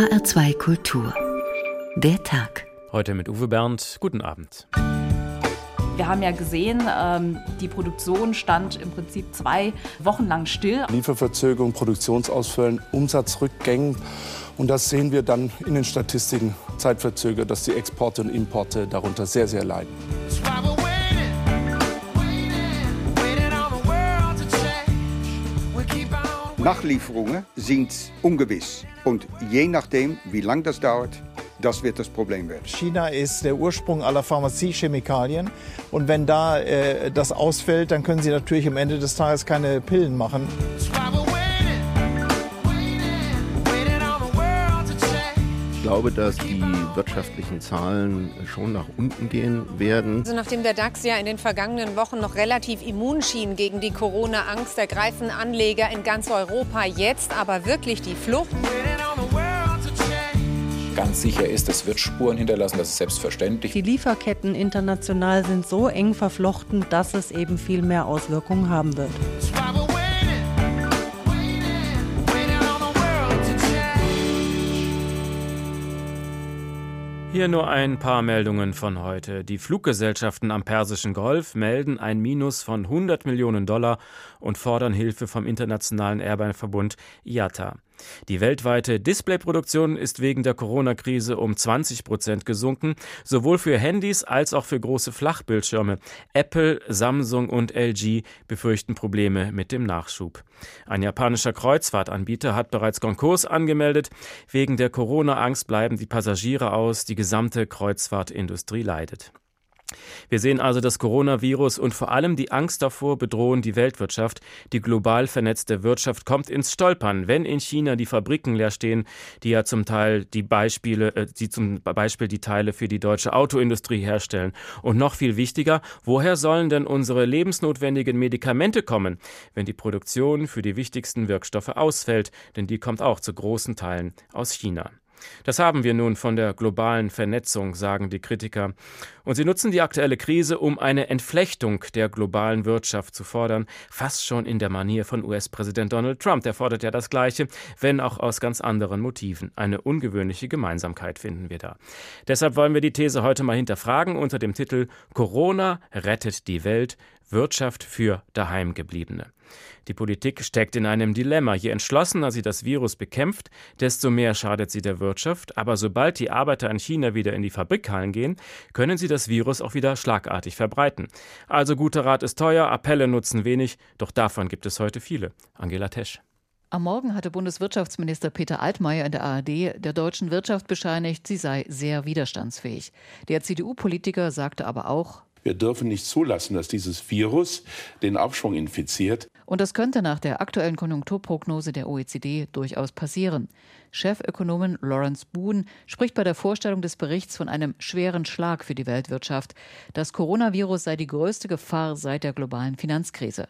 HR2 Kultur. Der Tag. Heute mit Uwe Bernd. Guten Abend. Wir haben ja gesehen, die Produktion stand im Prinzip 2 Wochen lang still. Lieferverzögerung, Produktionsausfällen, Umsatzrückgängen. Und das sehen wir dann in den Statistiken zeitverzögert, dass die Exporte und Importe darunter sehr, sehr leiden. Nachlieferungen sind ungewiss. Und je nachdem, wie lang das dauert, das wird das Problem werden. China ist der Ursprung aller Pharmaziechemikalien. Und wenn da das ausfällt, dann können Sie natürlich am Ende des Tages keine Pillen machen. Ich glaube, dass die wirtschaftlichen Zahlen schon nach unten gehen werden. Also nachdem der DAX ja in den vergangenen Wochen noch relativ immun schien gegen die Corona-Angst, ergreifen Anleger in ganz Europa jetzt aber wirklich die Flucht. Ganz sicher ist, es wird Spuren hinterlassen, das ist selbstverständlich. Die Lieferketten international sind so eng verflochten, dass es eben viel mehr Auswirkungen haben wird. Hier nur ein paar Meldungen von heute. Die Fluggesellschaften am Persischen Golf melden ein Minus von $100 Millionen und fordern Hilfe vom internationalen Airline-Verbund IATA. Die weltweite Displayproduktion ist wegen der Corona-Krise um 20% gesunken, sowohl für Handys als auch für große Flachbildschirme. Apple, Samsung und LG befürchten Probleme mit dem Nachschub. Ein japanischer Kreuzfahrtanbieter hat bereits Konkurs angemeldet. Wegen der Corona-Angst bleiben die Passagiere aus, die gesamte Kreuzfahrtindustrie leidet. Wir sehen also, das Coronavirus und vor allem die Angst davor bedrohen die Weltwirtschaft. Die global vernetzte Wirtschaft kommt ins Stolpern, wenn in China die Fabriken leer stehen, die ja zum Beispiel die Teile für die deutsche Autoindustrie herstellen. Und noch viel wichtiger, woher sollen denn unsere lebensnotwendigen Medikamente kommen, wenn die Produktion für die wichtigsten Wirkstoffe ausfällt? Denn die kommt auch zu großen Teilen aus China. Das haben wir nun von der globalen Vernetzung, sagen die Kritiker. Und sie nutzen die aktuelle Krise, um eine Entflechtung der globalen Wirtschaft zu fordern, fast schon in der Manier von US-Präsident Donald Trump. Der fordert ja das Gleiche, wenn auch aus ganz anderen Motiven. Eine ungewöhnliche Gemeinsamkeit finden wir da. Deshalb wollen wir die These heute mal hinterfragen unter dem Titel Corona rettet die Welt, Wirtschaft für Daheimgebliebene. Die Politik steckt in einem Dilemma. Je entschlossener sie das Virus bekämpft, desto mehr schadet sie der Wirtschaft. Aber sobald die Arbeiter in China wieder in die Fabrikhallen gehen, können sie das Virus auch wieder schlagartig verbreiten. Also guter Rat ist teuer, Appelle nutzen wenig, doch davon gibt es heute viele. Angela Tesch. Am Morgen hatte Bundeswirtschaftsminister Peter Altmaier in der ARD der deutschen Wirtschaft bescheinigt, sie sei sehr widerstandsfähig. Der CDU-Politiker sagte aber auch: Wir dürfen nicht zulassen, dass dieses Virus den Aufschwung infiziert. Und das könnte nach der aktuellen Konjunkturprognose der OECD durchaus passieren. Chefökonomin Lawrence Boone spricht bei der Vorstellung des Berichts von einem schweren Schlag für die Weltwirtschaft. Das Coronavirus sei die größte Gefahr seit der globalen Finanzkrise.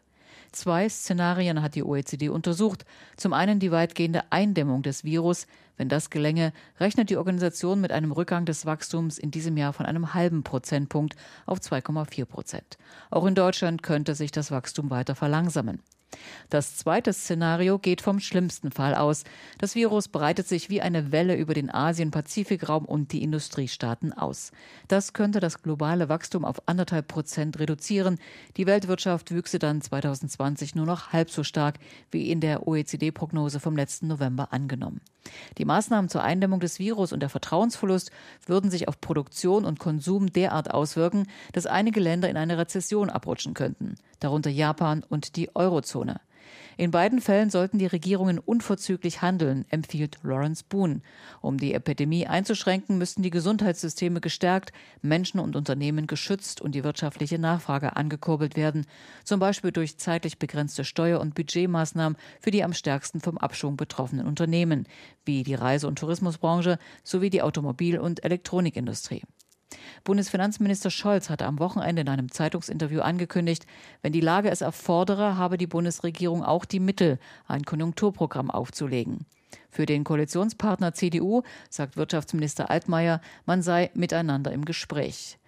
2 Szenarien hat die OECD untersucht. Zum einen die weitgehende Eindämmung des Virus. Wenn das gelänge, rechnet die Organisation mit einem Rückgang des Wachstums in diesem Jahr von einem halben Prozentpunkt auf 2,4%. Auch in Deutschland könnte sich das Wachstum weiter verlangsamen. Das zweite Szenario geht vom schlimmsten Fall aus. Das Virus breitet sich wie eine Welle über den Asien-Pazifik-Raum und die Industriestaaten aus. Das könnte das globale Wachstum auf 1,5% reduzieren. Die Weltwirtschaft wüchse dann 2020 nur noch halb so stark wie in der OECD-Prognose vom letzten November angenommen. Die Maßnahmen zur Eindämmung des Virus und der Vertrauensverlust würden sich auf Produktion und Konsum derart auswirken, dass einige Länder in eine Rezession abrutschen könnten, darunter Japan und die Eurozone. In beiden Fällen sollten die Regierungen unverzüglich handeln, empfiehlt Lawrence Boone. Um die Epidemie einzuschränken, müssten die Gesundheitssysteme gestärkt, Menschen und Unternehmen geschützt und die wirtschaftliche Nachfrage angekurbelt werden, zum Beispiel durch zeitlich begrenzte Steuer- und Budgetmaßnahmen für die am stärksten vom Abschwung betroffenen Unternehmen, wie die Reise- und Tourismusbranche sowie die Automobil- und Elektronikindustrie. Bundesfinanzminister Scholz hatte am Wochenende in einem Zeitungsinterview angekündigt, wenn die Lage es erfordere, habe die Bundesregierung auch die Mittel, ein Konjunkturprogramm aufzulegen. Für den Koalitionspartner CDU sagt Wirtschaftsminister Altmaier, man sei miteinander im Gespräch.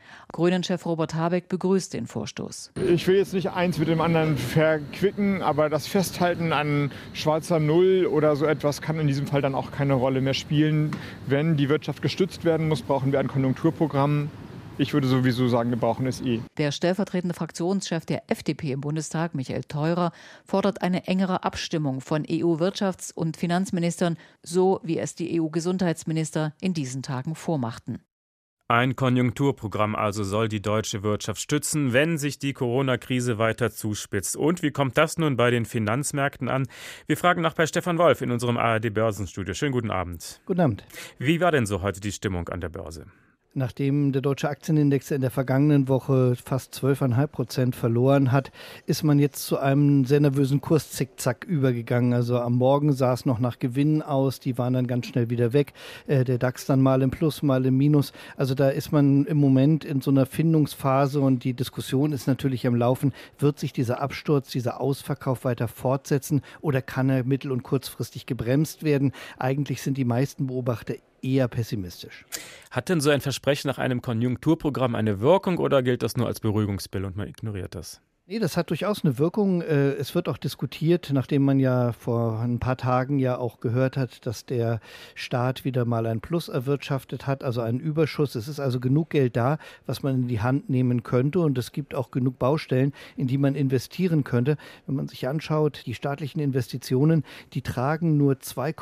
Grünen-Chef Robert Habeck begrüßt den Vorstoß. Ich will jetzt nicht eins mit dem anderen verquicken, aber das Festhalten an schwarzer Null oder so etwas kann in diesem Fall dann auch keine Rolle mehr spielen. Wenn die Wirtschaft gestützt werden muss, brauchen wir ein Konjunkturprogramm. Ich würde sowieso sagen, wir brauchen es eh. Der stellvertretende Fraktionschef der FDP im Bundestag, Michael Theurer, fordert eine engere Abstimmung von EU-Wirtschafts- und Finanzministern, so wie es die EU-Gesundheitsminister in diesen Tagen vormachten. Ein Konjunkturprogramm also soll die deutsche Wirtschaft stützen, wenn sich die Corona-Krise weiter zuspitzt. Und wie kommt das nun bei den Finanzmärkten an? Wir fragen nach bei Stefan Wolf in unserem ARD-Börsenstudio. Schönen guten Abend. Guten Abend. Wie war denn so heute die Stimmung an der Börse? Nachdem der deutsche Aktienindex in der vergangenen Woche fast 12,5% verloren hat, ist man jetzt zu einem sehr nervösen Kurszickzack übergegangen. Also am Morgen sah es noch nach Gewinnen aus, die waren dann ganz schnell wieder weg. Der DAX dann mal im Plus, mal im Minus. Also da ist man im Moment in so einer Findungsphase und die Diskussion ist natürlich am Laufen. Wird sich dieser Absturz, dieser Ausverkauf weiter fortsetzen oder kann er mittel- und kurzfristig gebremst werden? Eigentlich sind die meisten Beobachter eher pessimistisch. Hat denn so ein Versprechen nach einem Konjunkturprogramm eine Wirkung oder gilt das nur als Beruhigungspille und man ignoriert das? Nee, das hat durchaus eine Wirkung. Es wird auch diskutiert, nachdem man ja vor ein paar Tagen ja auch gehört hat, dass der Staat wieder mal ein Plus erwirtschaftet hat, also einen Überschuss. Es ist also genug Geld da, was man in die Hand nehmen könnte und es gibt auch genug Baustellen, in die man investieren könnte. Wenn man sich anschaut, die staatlichen Investitionen, die tragen nur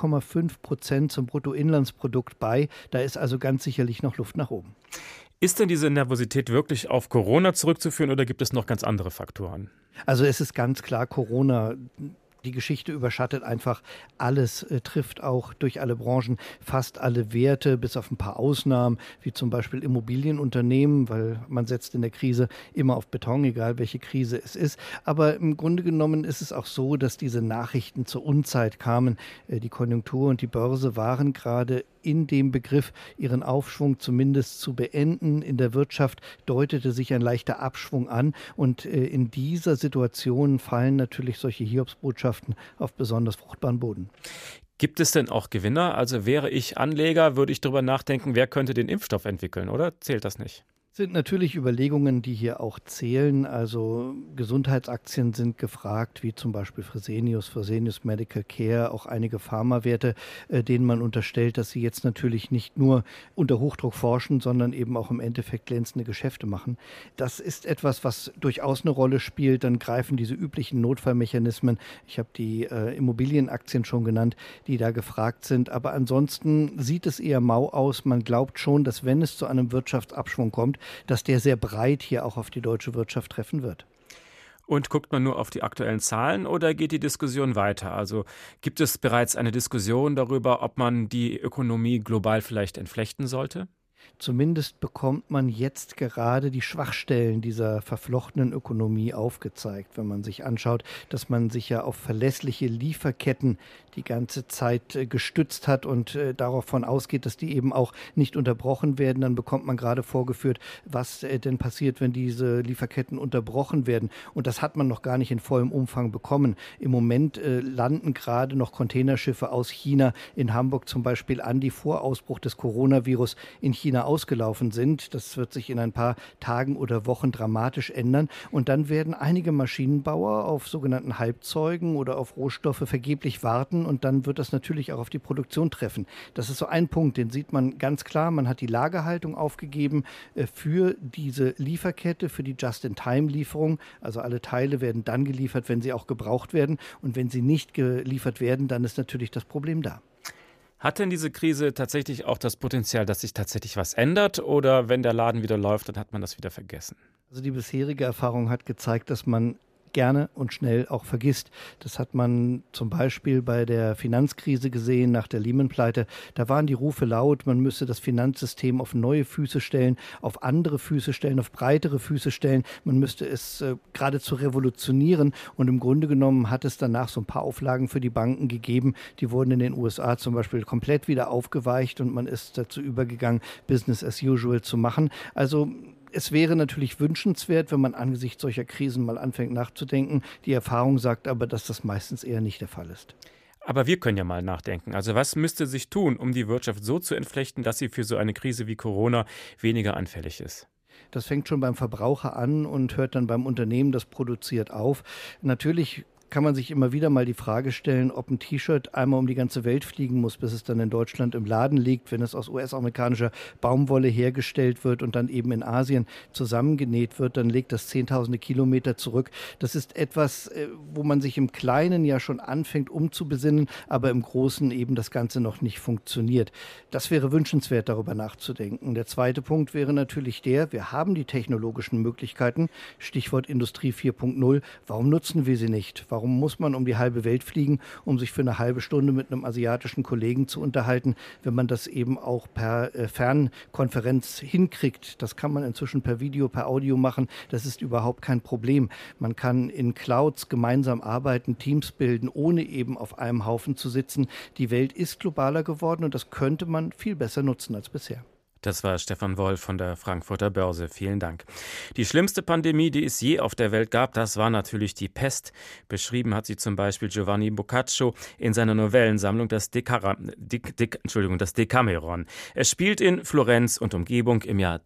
2,5% zum Bruttoinlandsprodukt bei. Da ist also ganz sicherlich noch Luft nach oben. Ist denn diese Nervosität wirklich auf Corona zurückzuführen oder gibt es noch ganz andere Faktoren? Also es ist ganz klar Corona. Die Geschichte überschattet einfach alles, trifft auch durch alle Branchen fast alle Werte, bis auf ein paar Ausnahmen, wie zum Beispiel Immobilienunternehmen, weil man setzt in der Krise immer auf Beton, egal welche Krise es ist. Aber im Grunde genommen ist es auch so, dass diese Nachrichten zur Unzeit kamen. Die Konjunktur und die Börse waren gerade in dem Begriff, ihren Aufschwung zumindest zu beenden. In der Wirtschaft deutete sich ein leichter Abschwung an und in dieser Situation fallen natürlich solche Hiobsbotschaften auf besonders fruchtbaren Boden. Gibt es denn auch Gewinner? Also wäre ich Anleger, würde ich darüber nachdenken, wer könnte den Impfstoff entwickeln, oder zählt das nicht? Sind natürlich Überlegungen, die hier auch zählen. Also Gesundheitsaktien sind gefragt, wie zum Beispiel Fresenius Medical Care, auch einige Pharmawerte, denen man unterstellt, dass sie jetzt natürlich nicht nur unter Hochdruck forschen, sondern eben auch im Endeffekt glänzende Geschäfte machen. Das ist etwas, was durchaus eine Rolle spielt. Dann greifen diese üblichen Notfallmechanismen. Ich habe die Immobilienaktien schon genannt, die da gefragt sind. Aber ansonsten sieht es eher mau aus. Man glaubt schon, dass wenn es zu einem Wirtschaftsabschwung kommt, dass der sehr breit hier auch auf die deutsche Wirtschaft treffen wird. Und guckt man nur auf die aktuellen Zahlen oder geht die Diskussion weiter? Also gibt es bereits eine Diskussion darüber, ob man die Ökonomie global vielleicht entflechten sollte? Zumindest bekommt man jetzt gerade die Schwachstellen dieser verflochtenen Ökonomie aufgezeigt, wenn man sich anschaut, dass man sich ja auf verlässliche Lieferketten die ganze Zeit gestützt hat und davon ausgeht, dass die eben auch nicht unterbrochen werden. Dann bekommt man gerade vorgeführt, was denn passiert, wenn diese Lieferketten unterbrochen werden. Und das hat man noch gar nicht in vollem Umfang bekommen. Im Moment landen gerade noch Containerschiffe aus China in Hamburg zum Beispiel an, die vor Ausbruch des Coronavirus in China ausgelaufen sind. Das wird sich in ein paar Tagen oder Wochen dramatisch ändern. Und dann werden einige Maschinenbauer auf sogenannten Halbzeugen oder auf Rohstoffe vergeblich warten. Und dann wird das natürlich auch auf die Produktion treffen. Das ist so ein Punkt, den sieht man ganz klar. Man hat die Lagerhaltung aufgegeben für diese Lieferkette, für die Just-in-Time-Lieferung. Also alle Teile werden dann geliefert, wenn sie auch gebraucht werden. Und wenn sie nicht geliefert werden, dann ist natürlich das Problem da. Hat denn diese Krise tatsächlich auch das Potenzial, dass sich tatsächlich was ändert? Oder wenn der Laden wieder läuft, dann hat man das wieder vergessen? Also die bisherige Erfahrung hat gezeigt, dass man gerne und schnell auch vergisst. Das hat man zum Beispiel bei der Finanzkrise gesehen, nach der Lehman-Pleite. Da waren die Rufe laut, man müsse das Finanzsystem auf neue Füße stellen, auf andere Füße stellen, auf breitere Füße stellen. Man müsste es geradezu revolutionieren. Und im Grunde genommen hat es danach so ein paar Auflagen für die Banken gegeben. Die wurden in den USA zum Beispiel komplett wieder aufgeweicht und man ist dazu übergegangen, Business as usual zu machen. Also es wäre natürlich wünschenswert, wenn man angesichts solcher Krisen mal anfängt nachzudenken. Die Erfahrung sagt aber, dass das meistens eher nicht der Fall ist. Aber wir können ja mal nachdenken. Also was müsste sich tun, um die Wirtschaft so zu entflechten, dass sie für so eine Krise wie Corona weniger anfällig ist? Das fängt schon beim Verbraucher an und hört dann beim Unternehmen, das produziert, auf. Natürlich kann man sich immer wieder mal die Frage stellen, ob ein T-Shirt einmal um die ganze Welt fliegen muss, bis es dann in Deutschland im Laden liegt, wenn es aus US-amerikanischer Baumwolle hergestellt wird und dann eben in Asien zusammengenäht wird, dann legt das zehntausende Kilometer zurück. Das ist etwas, wo man sich im Kleinen ja schon anfängt umzubesinnen, aber im Großen eben das Ganze noch nicht funktioniert. Das wäre wünschenswert, darüber nachzudenken. Der zweite Punkt wäre natürlich wir haben die technologischen Möglichkeiten, Stichwort Industrie 4.0, warum nutzen wir sie nicht? Warum muss man um die halbe Welt fliegen, um sich für eine halbe Stunde mit einem asiatischen Kollegen zu unterhalten, wenn man das eben auch per Fernkonferenz hinkriegt? Das kann man inzwischen per Video, per Audio machen. Das ist überhaupt kein Problem. Man kann in Clouds gemeinsam arbeiten, Teams bilden, ohne eben auf einem Haufen zu sitzen. Die Welt ist globaler geworden und das könnte man viel besser nutzen als bisher. Das war Stefan Wolf von der Frankfurter Börse. Vielen Dank. Die schlimmste Pandemie, die es je auf der Welt gab, das war natürlich die Pest. Beschrieben hat sie zum Beispiel Giovanni Boccaccio in seiner Novellensammlung das Decameron. Es spielt in Florenz und Umgebung im Jahr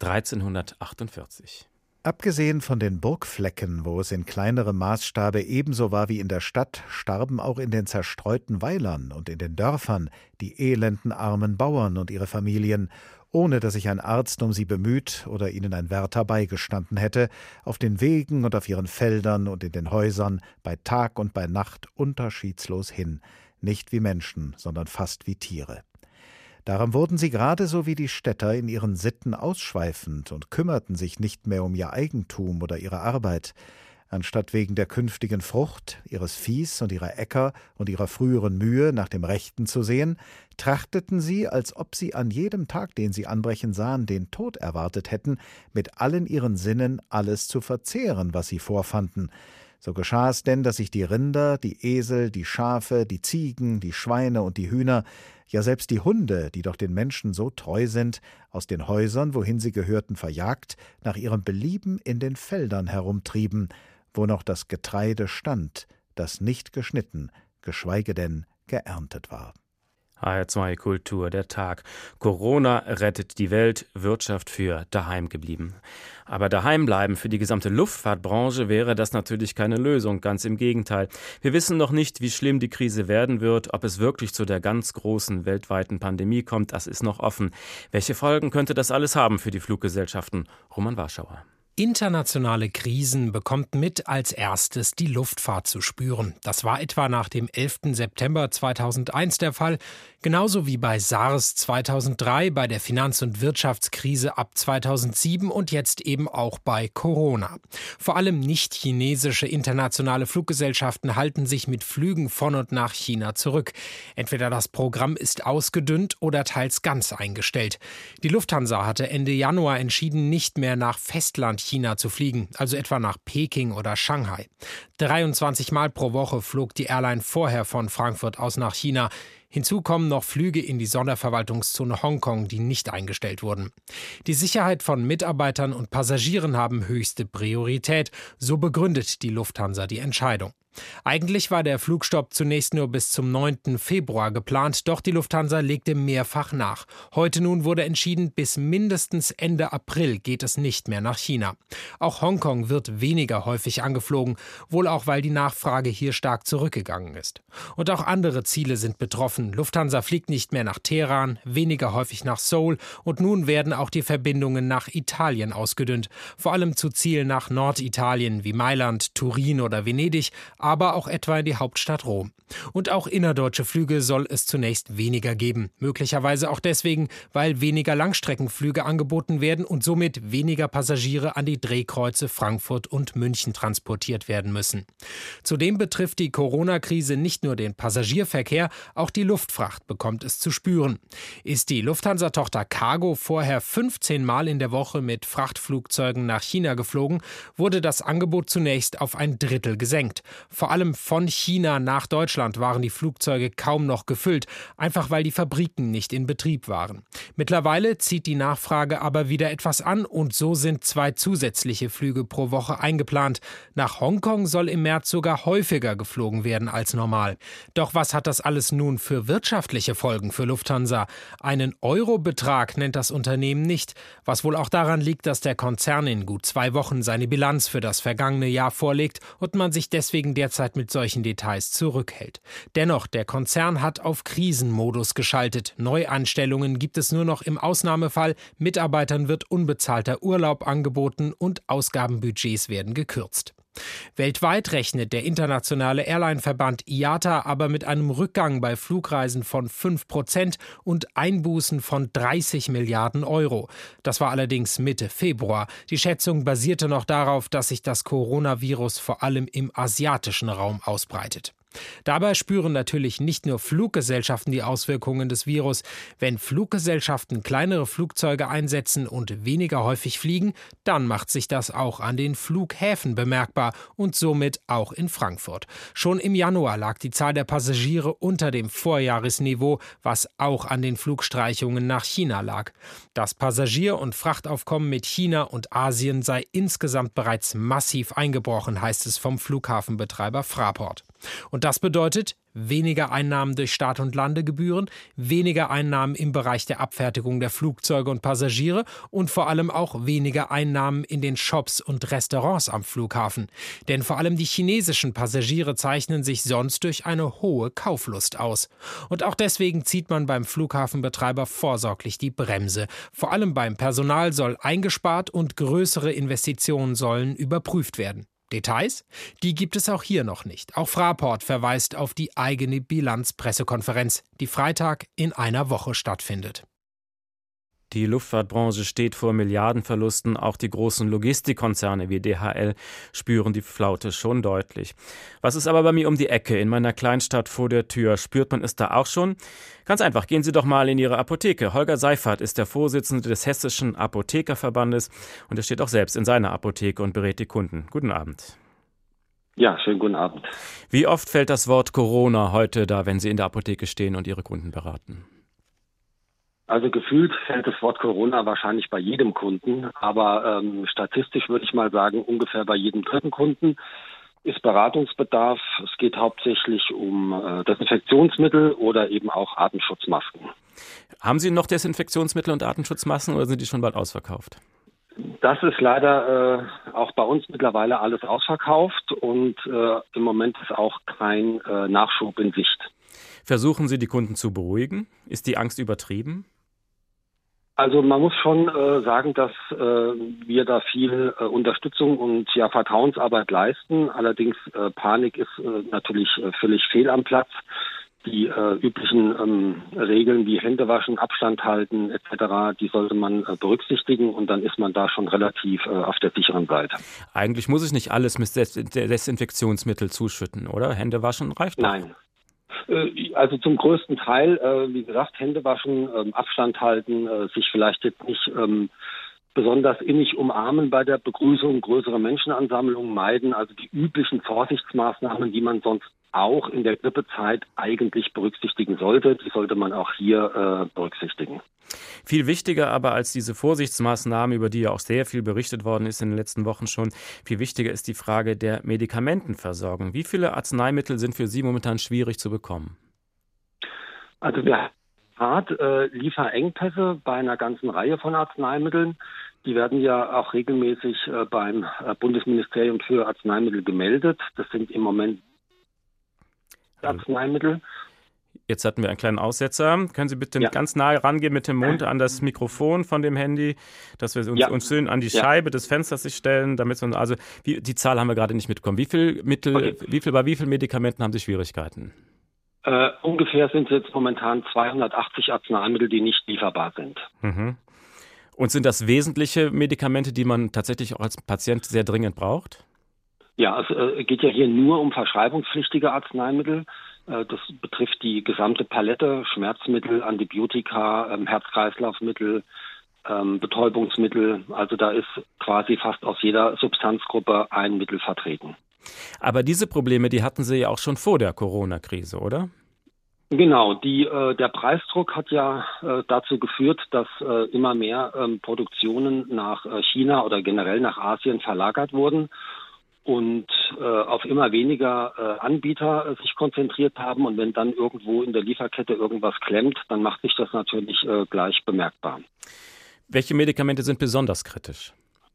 1348. Abgesehen von den Burgflecken, wo es in kleinerem Maßstabe ebenso war wie in der Stadt, starben auch in den zerstreuten Weilern und in den Dörfern die elenden armen Bauern und ihre Familien, ohne dass sich ein Arzt um sie bemüht oder ihnen ein Wärter beigestanden hätte, auf den Wegen und auf ihren Feldern und in den Häusern, bei Tag und bei Nacht unterschiedslos hin, nicht wie Menschen, sondern fast wie Tiere. Darum wurden sie gerade so wie die Städter in ihren Sitten ausschweifend und kümmerten sich nicht mehr um ihr Eigentum oder ihre Arbeit. Anstatt wegen der künftigen Frucht, ihres Viehs und ihrer Äcker und ihrer früheren Mühe nach dem Rechten zu sehen, trachteten sie, als ob sie an jedem Tag, den sie anbrechen sahen, den Tod erwartet hätten, mit allen ihren Sinnen alles zu verzehren, was sie vorfanden. So geschah es denn, dass sich die Rinder, die Esel, die Schafe, die Ziegen, die Schweine und die Hühner, ja selbst die Hunde, die doch den Menschen so treu sind, aus den Häusern, wohin sie gehörten, verjagt, nach ihrem Belieben in den Feldern herumtrieben, wo noch das Getreide stand, das nicht geschnitten, geschweige denn geerntet war. HR2 Kultur, der Tag. Corona rettet die Welt, Wirtschaft für daheim geblieben. Aber daheim bleiben für die gesamte Luftfahrtbranche wäre das natürlich keine Lösung, ganz im Gegenteil. Wir wissen noch nicht, wie schlimm die Krise werden wird, ob es wirklich zu der ganz großen weltweiten Pandemie kommt, das ist noch offen. Welche Folgen könnte das alles haben für die Fluggesellschaften? Roman Warschauer. Internationale Krisen bekommt mit als erstes die Luftfahrt zu spüren. Das war etwa nach dem 11. September 2001 der Fall, genauso wie bei SARS 2003, bei der Finanz- und Wirtschaftskrise ab 2007 und jetzt eben auch bei Corona. Vor allem nicht-chinesische internationale Fluggesellschaften halten sich mit Flügen von und nach China zurück. Entweder das Programm ist ausgedünnt oder teils ganz eingestellt. Die Lufthansa hatte Ende Januar entschieden, nicht mehr nach Festland China zu fliegen, also etwa nach Peking oder Shanghai. 23 Mal pro Woche flog die Airline vorher von Frankfurt aus nach China. Hinzu kommen noch Flüge in die Sonderverwaltungszone Hongkong, die nicht eingestellt wurden. Die Sicherheit von Mitarbeitern und Passagieren haben höchste Priorität, so begründet die Lufthansa die Entscheidung. Eigentlich war der Flugstopp zunächst nur bis zum 9. Februar geplant, doch die Lufthansa legte mehrfach nach. Heute nun wurde entschieden, bis mindestens Ende April geht es nicht mehr nach China. Auch Hongkong wird weniger häufig angeflogen, wohl auch, weil die Nachfrage hier stark zurückgegangen ist. Und auch andere Ziele sind betroffen. Lufthansa fliegt nicht mehr nach Teheran, weniger häufig nach Seoul und nun werden auch die Verbindungen nach Italien ausgedünnt. Vor allem zu Zielen nach Norditalien wie Mailand, Turin oder Venedig, aber auch etwa in die Hauptstadt Rom. Und auch innerdeutsche Flüge soll es zunächst weniger geben. Möglicherweise auch deswegen, weil weniger Langstreckenflüge angeboten werden und somit weniger Passagiere an die Drehkreuze Frankfurt und München transportiert werden müssen. Zudem betrifft die Corona-Krise nicht nur den Passagierverkehr, auch die Luftfracht bekommt es zu spüren. Ist die Lufthansa-Tochter Cargo vorher 15 Mal in der Woche mit Frachtflugzeugen nach China geflogen, wurde das Angebot zunächst auf ein Drittel gesenkt. Vor allem von China nach Deutschland Deutschland waren die Flugzeuge kaum noch gefüllt, einfach weil die Fabriken nicht in Betrieb waren. Mittlerweile zieht die Nachfrage aber wieder etwas an und so sind 2 zusätzliche Flüge pro Woche eingeplant. Nach Hongkong soll im März sogar häufiger geflogen werden als normal. Doch was hat das alles nun für wirtschaftliche Folgen für Lufthansa? Einen Eurobetrag nennt das Unternehmen nicht, was wohl auch daran liegt, dass der Konzern in gut 2 Wochen seine Bilanz für das vergangene Jahr vorlegt und man sich deswegen derzeit mit solchen Details zurückhält. Dennoch, der Konzern hat auf Krisenmodus geschaltet. Neuanstellungen gibt es nur noch im Ausnahmefall, Mitarbeitern wird unbezahlter Urlaub angeboten und Ausgabenbudgets werden gekürzt. Weltweit rechnet der internationale Airline-Verband IATA aber mit einem Rückgang bei Flugreisen von 5% und Einbußen von 30 Milliarden Euro. Das war allerdings Mitte Februar. Die Schätzung basierte noch darauf, dass sich das Coronavirus vor allem im asiatischen Raum ausbreitet. Dabei spüren natürlich nicht nur Fluggesellschaften die Auswirkungen des Virus. Wenn Fluggesellschaften kleinere Flugzeuge einsetzen und weniger häufig fliegen, dann macht sich das auch an den Flughäfen bemerkbar und somit auch in Frankfurt. Schon im Januar lag die Zahl der Passagiere unter dem Vorjahresniveau, was auch an den Flugstreichungen nach China lag. Das Passagier- und Frachtaufkommen mit China und Asien sei insgesamt bereits massiv eingebrochen, heißt es vom Flughafenbetreiber Fraport. Und das bedeutet weniger Einnahmen durch Start- und Landegebühren, weniger Einnahmen im Bereich der Abfertigung der Flugzeuge und Passagiere und vor allem auch weniger Einnahmen in den Shops und Restaurants am Flughafen. Denn vor allem die chinesischen Passagiere zeichnen sich sonst durch eine hohe Kauflust aus. Und auch deswegen zieht man beim Flughafenbetreiber vorsorglich die Bremse. Vor allem beim Personal soll eingespart und größere Investitionen sollen überprüft werden. Details? Die gibt es auch hier noch nicht. Auch Fraport verweist auf die eigene Bilanzpressekonferenz, die Freitag in einer Woche stattfindet. Die Luftfahrtbranche steht vor Milliardenverlusten. Auch die großen Logistikkonzerne wie DHL spüren die Flaute schon deutlich. Was ist aber bei mir um die Ecke, in meiner Kleinstadt vor der Tür? Spürt man es da auch schon? Ganz einfach, gehen Sie doch mal in Ihre Apotheke. Holger Seifert ist der Vorsitzende des Hessischen Apothekerverbandes und er steht auch selbst in seiner Apotheke und berät die Kunden. Guten Abend. Ja, schönen guten Abend. Wie oft fällt das Wort Corona heute da, wenn Sie in der Apotheke stehen und Ihre Kunden beraten? Also gefühlt fällt das Wort Corona wahrscheinlich bei jedem Kunden, aber statistisch würde ich mal sagen, ungefähr bei jedem 3. Kunden ist Beratungsbedarf. Es geht hauptsächlich um Desinfektionsmittel oder eben auch Atemschutzmasken. Haben Sie noch Desinfektionsmittel und Atemschutzmasken oder sind die schon bald ausverkauft? Das ist leider auch bei uns mittlerweile alles ausverkauft und im Moment ist auch kein Nachschub in Sicht. Versuchen Sie, die Kunden zu beruhigen? Ist die Angst übertrieben? Also man muss schon sagen, dass wir da viel Unterstützung und ja Vertrauensarbeit leisten. Allerdings Panik ist natürlich völlig fehl am Platz. Die üblichen Regeln wie Hände waschen, Abstand halten etc., die sollte man berücksichtigen und dann ist man da schon relativ auf der sicheren Seite. Eigentlich muss ich nicht alles mit Desinfektionsmittel zuschütten, oder? Hände waschen reicht doch. Nein. Also zum größten Teil, wie gesagt, Hände waschen, Abstand halten, sich vielleicht jetzt nicht besonders innig umarmen bei der Begrüßung, größere Menschenansammlungen meiden, also die üblichen Vorsichtsmaßnahmen, die man sonst auch in der Grippezeit eigentlich berücksichtigen sollte, die sollte man auch hier berücksichtigen. Viel wichtiger aber als diese Vorsichtsmaßnahmen, über die ja auch sehr viel berichtet worden ist in den letzten Wochen schon, viel wichtiger ist die Frage der Medikamentenversorgung. Wie viele Arzneimittel sind für Sie momentan schwierig zu bekommen? Also wir haben Lieferengpässe bei einer ganzen Reihe von Arzneimitteln. Die werden ja auch regelmäßig beim Bundesministerium für Arzneimittel gemeldet. Das sind im Moment Arzneimittel. Jetzt hatten wir einen kleinen Aussetzer. Können Sie bitte ganz nahe rangehen mit dem Mund an das Mikrofon von dem Handy, dass wir uns schön an die Scheibe des Fensters sich stellen, damit wir, also die Zahl haben wir gerade nicht mitbekommen. Bei wie vielen Medikamenten haben Sie Schwierigkeiten? Ungefähr sind es jetzt momentan 280 Arzneimittel, die nicht lieferbar sind. Mhm. Und sind das wesentliche Medikamente, die man tatsächlich auch als Patient sehr dringend braucht? Ja, es geht ja hier nur um verschreibungspflichtige Arzneimittel. Das betrifft die gesamte Palette, Schmerzmittel, Antibiotika, Herz-Kreislauf-Mittel, Betäubungsmittel. Also da ist quasi fast aus jeder Substanzgruppe ein Mittel vertreten. Aber diese Probleme, die hatten Sie ja auch schon vor der Corona-Krise, oder? Genau, der Preisdruck hat ja dazu geführt, dass immer mehr Produktionen nach China oder generell nach Asien verlagert wurden und auf immer weniger Anbieter sich konzentriert haben. Und wenn dann irgendwo in der Lieferkette irgendwas klemmt, dann macht sich das natürlich gleich bemerkbar. Welche Medikamente sind besonders kritisch?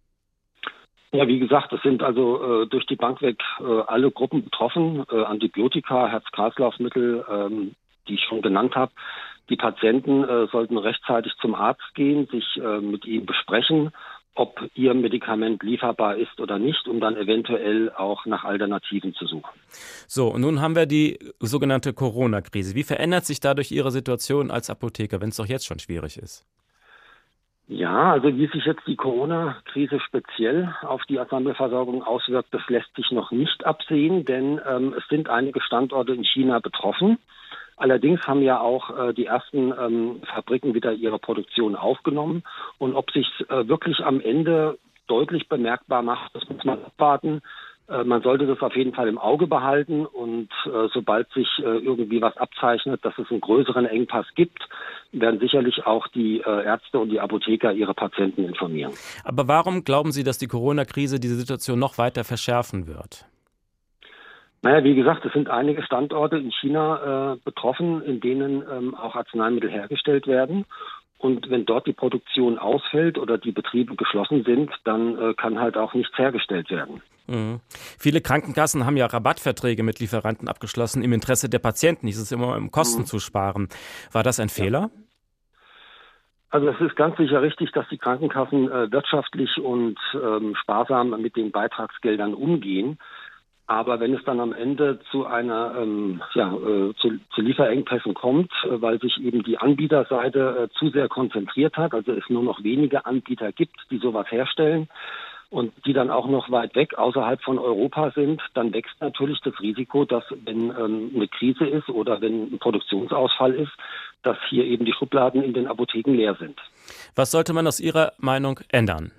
Ja, wie gesagt, es sind also durch die Bank weg alle Gruppen betroffen. Antibiotika, Herz-Kreislauf-Mittel, die ich schon genannt habe. Die Patienten sollten rechtzeitig zum Arzt gehen, sich mit ihm besprechen, ob ihr Medikament lieferbar ist oder nicht, um dann eventuell auch nach Alternativen zu suchen. So, und nun haben wir die sogenannte Corona-Krise. Wie verändert sich dadurch Ihre Situation als Apotheker, wenn es doch jetzt schon schwierig ist? Ja, also wie sich jetzt die Corona-Krise speziell auf die Arzneimittelversorgung auswirkt, das lässt sich noch nicht absehen, denn es sind einige Standorte in China betroffen. Allerdings haben ja auch die ersten Fabriken wieder ihre Produktion aufgenommen. Und ob sich wirklich am Ende deutlich bemerkbar macht, das muss man abwarten. Man sollte das auf jeden Fall im Auge behalten. Und sobald sich irgendwie was abzeichnet, dass es einen größeren Engpass gibt, werden sicherlich auch die Ärzte und die Apotheker ihre Patienten informieren. Aber warum glauben Sie, dass die Corona-Krise diese Situation noch weiter verschärfen wird? Naja, wie gesagt, es sind einige Standorte in China betroffen, in denen auch Arzneimittel hergestellt werden. Und wenn dort die Produktion ausfällt oder die Betriebe geschlossen sind, dann kann halt auch nichts hergestellt werden. Mhm. Viele Krankenkassen haben ja Rabattverträge mit Lieferanten abgeschlossen im Interesse der Patienten. Hieß es immer, um Kosten zu sparen. War das ein Fehler? Also es ist ganz sicher richtig, dass die Krankenkassen wirtschaftlich und sparsam mit den Beitragsgeldern umgehen. Aber wenn es dann am Ende zu zu Lieferengpässen kommt, weil sich eben die Anbieterseite zu sehr konzentriert hat, also es nur noch wenige Anbieter gibt, die sowas herstellen und die dann auch noch weit weg außerhalb von Europa sind, dann wächst natürlich das Risiko, dass wenn eine Krise ist oder wenn ein Produktionsausfall ist, dass hier eben die Schubladen in den Apotheken leer sind. Was sollte man aus Ihrer Meinung ändern?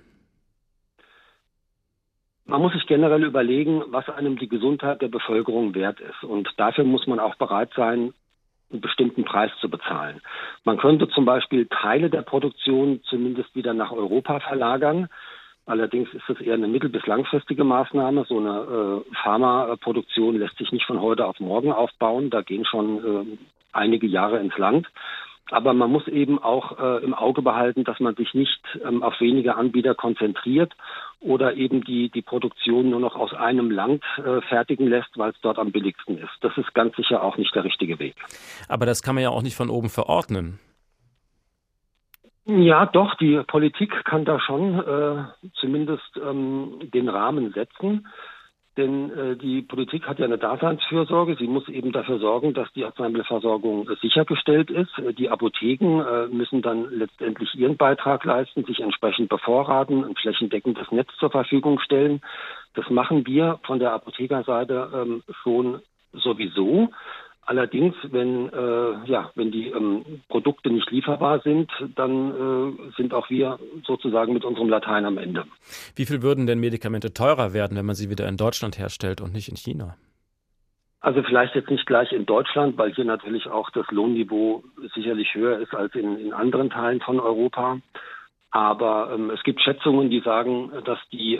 Man muss sich generell überlegen, was einem die Gesundheit der Bevölkerung wert ist. Und dafür muss man auch bereit sein, einen bestimmten Preis zu bezahlen. Man könnte zum Beispiel Teile der Produktion zumindest wieder nach Europa verlagern. Allerdings ist das eher eine mittel- bis langfristige Maßnahme. So eine Pharmaproduktion lässt sich nicht von heute auf morgen aufbauen. Da gehen schon einige Jahre ins Land. Aber man muss eben auch im Auge behalten, dass man sich nicht auf wenige Anbieter konzentriert oder eben die Produktion nur noch aus einem Land fertigen lässt, weil es dort am billigsten ist. Das ist ganz sicher auch nicht der richtige Weg. Aber das kann man ja auch nicht von oben verordnen. Ja, doch, die Politik kann da schon zumindest den Rahmen setzen. Denn die Politik hat ja eine Daseinsfürsorge. Sie muss eben dafür sorgen, dass die Arzneimittelversorgung sichergestellt ist. Die Apotheken müssen dann letztendlich ihren Beitrag leisten, sich entsprechend bevorraten, ein flächendeckendes Netz zur Verfügung stellen. Das machen wir von der Apothekerseite schon sowieso. Allerdings, wenn die Produkte nicht lieferbar sind, dann sind auch wir sozusagen mit unserem Latein am Ende. Wie viel würden denn Medikamente teurer werden, wenn man sie wieder in Deutschland herstellt und nicht in China? Also vielleicht jetzt nicht gleich in Deutschland, weil hier natürlich auch das Lohnniveau sicherlich höher ist als in anderen Teilen von Europa. Aber es gibt Schätzungen, die sagen, dass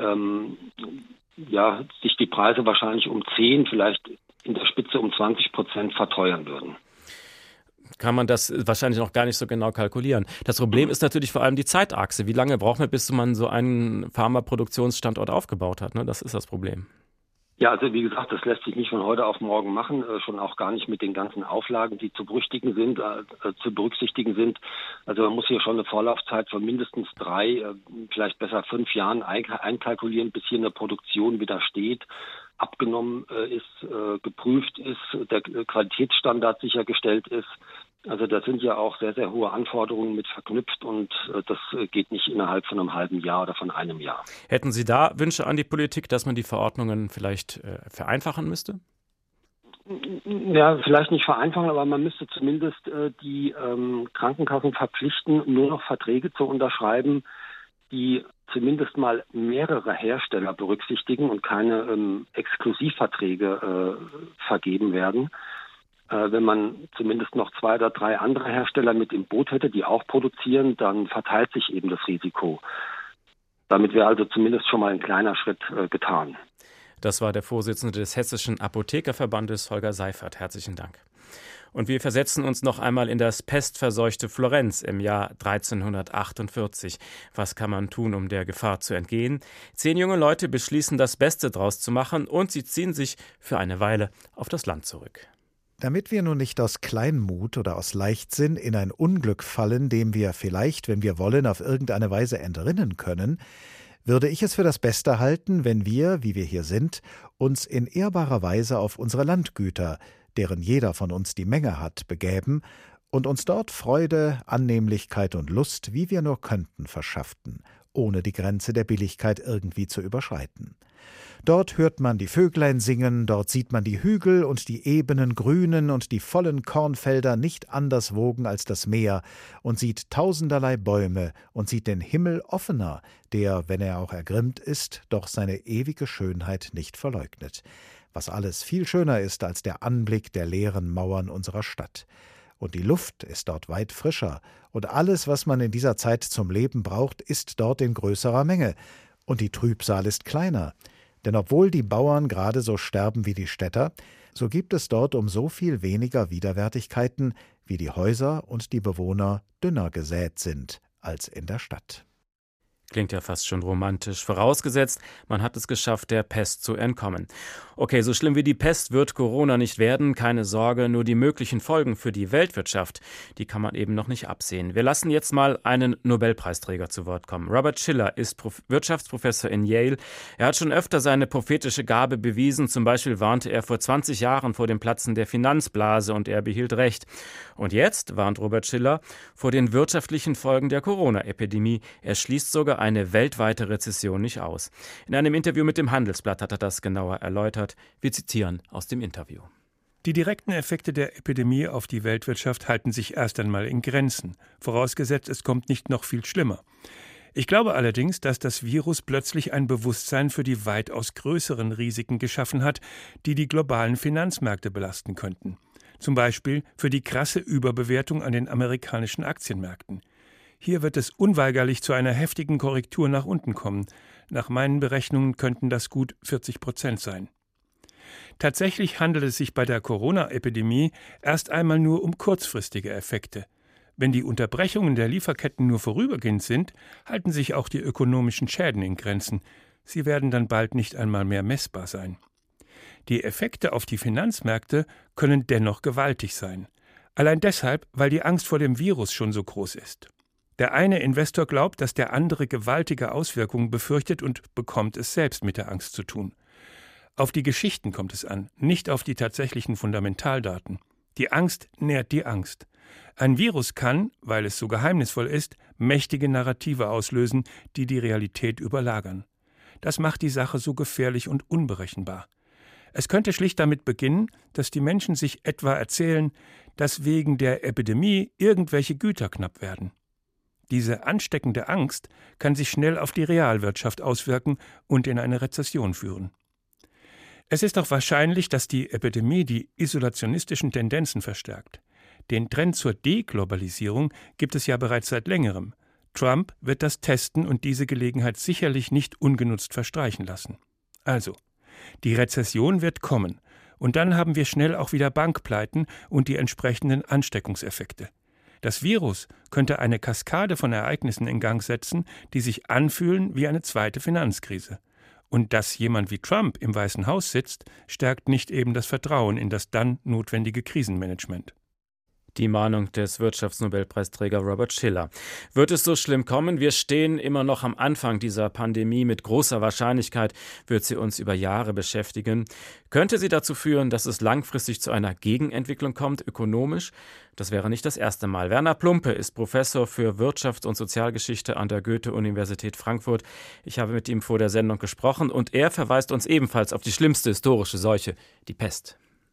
sich die Preise wahrscheinlich um 10, vielleicht in der Spitze um 20% verteuern würden. Kann man das wahrscheinlich noch gar nicht so genau kalkulieren. Das Problem ist natürlich vor allem die Zeitachse. Wie lange braucht man, bis man so einen Pharmaproduktionsstandort aufgebaut hat? Ne? Das ist das Problem. Ja, also wie gesagt, das lässt sich nicht von heute auf morgen machen, schon auch gar nicht mit den ganzen Auflagen, die zu berücksichtigen sind. Also man muss hier schon eine Vorlaufzeit von mindestens 3, vielleicht besser 5 Jahren einkalkulieren, bis hier eine Produktion wieder steht, abgenommen ist, geprüft ist, der Qualitätsstandard sichergestellt ist. Also da sind ja auch sehr, sehr hohe Anforderungen mit verknüpft und das geht nicht innerhalb von einem halben Jahr oder von einem Jahr. Hätten Sie da Wünsche an die Politik, dass man die Verordnungen vielleicht vereinfachen müsste? Ja, vielleicht nicht vereinfachen, aber man müsste zumindest die Krankenkassen verpflichten, nur noch Verträge zu unterschreiben, die zumindest mal mehrere Hersteller berücksichtigen und keine Exklusivverträge vergeben werden. Wenn man zumindest noch 2 oder 3 andere Hersteller mit im Boot hätte, die auch produzieren, dann verteilt sich eben das Risiko. Damit wäre also zumindest schon mal ein kleiner Schritt getan. Das war der Vorsitzende des Hessischen Apothekerverbandes, Holger Seifert. Herzlichen Dank. Und wir versetzen uns noch einmal in das pestverseuchte Florenz im Jahr 1348. Was kann man tun, um der Gefahr zu entgehen? 10 junge Leute beschließen, das Beste draus zu machen, und sie ziehen sich für eine Weile auf das Land zurück. Damit wir nun nicht aus Kleinmut oder aus Leichtsinn in ein Unglück fallen, dem wir vielleicht, wenn wir wollen, auf irgendeine Weise entrinnen können, würde ich es für das Beste halten, wenn wir, wie wir hier sind, uns in ehrbarer Weise auf unsere Landgüter, deren jeder von uns die Menge hat, begäben und uns dort Freude, Annehmlichkeit und Lust, wie wir nur könnten, verschafften, ohne die Grenze der Billigkeit irgendwie zu überschreiten. Dort hört man die Vöglein singen, dort sieht man die Hügel und die ebenen Grünen und die vollen Kornfelder nicht anders wogen als das Meer und sieht tausenderlei Bäume und sieht den Himmel offener, der, wenn er auch ergrimmt ist, doch seine ewige Schönheit nicht verleugnet, was alles viel schöner ist als der Anblick der leeren Mauern unserer Stadt. Und die Luft ist dort weit frischer, und alles, was man in dieser Zeit zum Leben braucht, ist dort in größerer Menge, und die Trübsal ist kleiner. Denn obwohl die Bauern gerade so sterben wie die Städter, so gibt es dort um so viel weniger Widerwärtigkeiten, wie die Häuser und die Bewohner dünner gesät sind als in der Stadt. Klingt ja fast schon romantisch. Vorausgesetzt, man hat es geschafft, der Pest zu entkommen. Okay, so schlimm wie die Pest wird Corona nicht werden, keine Sorge, nur die möglichen Folgen für die Weltwirtschaft, die kann man eben noch nicht absehen. Wir lassen jetzt mal einen Nobelpreisträger zu Wort kommen. Robert Shiller ist Wirtschaftsprofessor in Yale. Er hat schon öfter seine prophetische Gabe bewiesen. Zum Beispiel warnte er vor 20 Jahren vor dem Platzen der Finanzblase, und er behielt recht. Und jetzt warnt Robert Shiller vor den wirtschaftlichen Folgen der Corona-Epidemie. Er schließt sogar eine weltweite Rezession nicht aus. In einem Interview mit dem Handelsblatt hat er das genauer erläutert. Wir zitieren aus dem Interview. Die direkten Effekte der Epidemie auf die Weltwirtschaft halten sich erst einmal in Grenzen, vorausgesetzt es kommt nicht noch viel schlimmer. Ich glaube allerdings, dass das Virus plötzlich ein Bewusstsein für die weitaus größeren Risiken geschaffen hat, die die globalen Finanzmärkte belasten könnten. Zum Beispiel für die krasse Überbewertung an den amerikanischen Aktienmärkten. Hier wird es unweigerlich zu einer heftigen Korrektur nach unten kommen. Nach meinen Berechnungen könnten das gut 40% sein. Tatsächlich handelt es sich bei der Corona-Epidemie erst einmal nur um kurzfristige Effekte. Wenn die Unterbrechungen der Lieferketten nur vorübergehend sind, halten sich auch die ökonomischen Schäden in Grenzen. Sie werden dann bald nicht einmal mehr messbar sein. Die Effekte auf die Finanzmärkte können dennoch gewaltig sein. Allein deshalb, weil die Angst vor dem Virus schon so groß ist. Der eine Investor glaubt, dass der andere gewaltige Auswirkungen befürchtet und bekommt es selbst mit der Angst zu tun. Auf die Geschichten kommt es an, nicht auf die tatsächlichen Fundamentaldaten. Die Angst nährt die Angst. Ein Virus kann, weil es so geheimnisvoll ist, mächtige Narrative auslösen, die die Realität überlagern. Das macht die Sache so gefährlich und unberechenbar. Es könnte schlicht damit beginnen, dass die Menschen sich etwa erzählen, dass wegen der Epidemie irgendwelche Güter knapp werden. Diese ansteckende Angst kann sich schnell auf die Realwirtschaft auswirken und in eine Rezession führen. Es ist auch wahrscheinlich, dass die Epidemie die isolationistischen Tendenzen verstärkt. Den Trend zur Deglobalisierung gibt es ja bereits seit längerem. Trump wird das testen und diese Gelegenheit sicherlich nicht ungenutzt verstreichen lassen. Also, die Rezession wird kommen, und dann haben wir schnell auch wieder Bankpleiten und die entsprechenden Ansteckungseffekte. Das Virus könnte eine Kaskade von Ereignissen in Gang setzen, die sich anfühlen wie eine zweite Finanzkrise. Und dass jemand wie Trump im Weißen Haus sitzt, stärkt nicht eben das Vertrauen in das dann notwendige Krisenmanagement. Die Mahnung des Wirtschaftsnobelpreisträger Robert Shiller. Wird es so schlimm kommen? Wir stehen immer noch am Anfang dieser Pandemie. Mit großer Wahrscheinlichkeit wird sie uns über Jahre beschäftigen. Könnte sie dazu führen, dass es langfristig zu einer Gegenentwicklung kommt, ökonomisch? Das wäre nicht das erste Mal. Werner Plumpe ist Professor für Wirtschafts- und Sozialgeschichte an der Goethe-Universität Frankfurt. Ich habe mit ihm vor der Sendung gesprochen und er verweist uns ebenfalls auf die schlimmste historische Seuche, die Pest.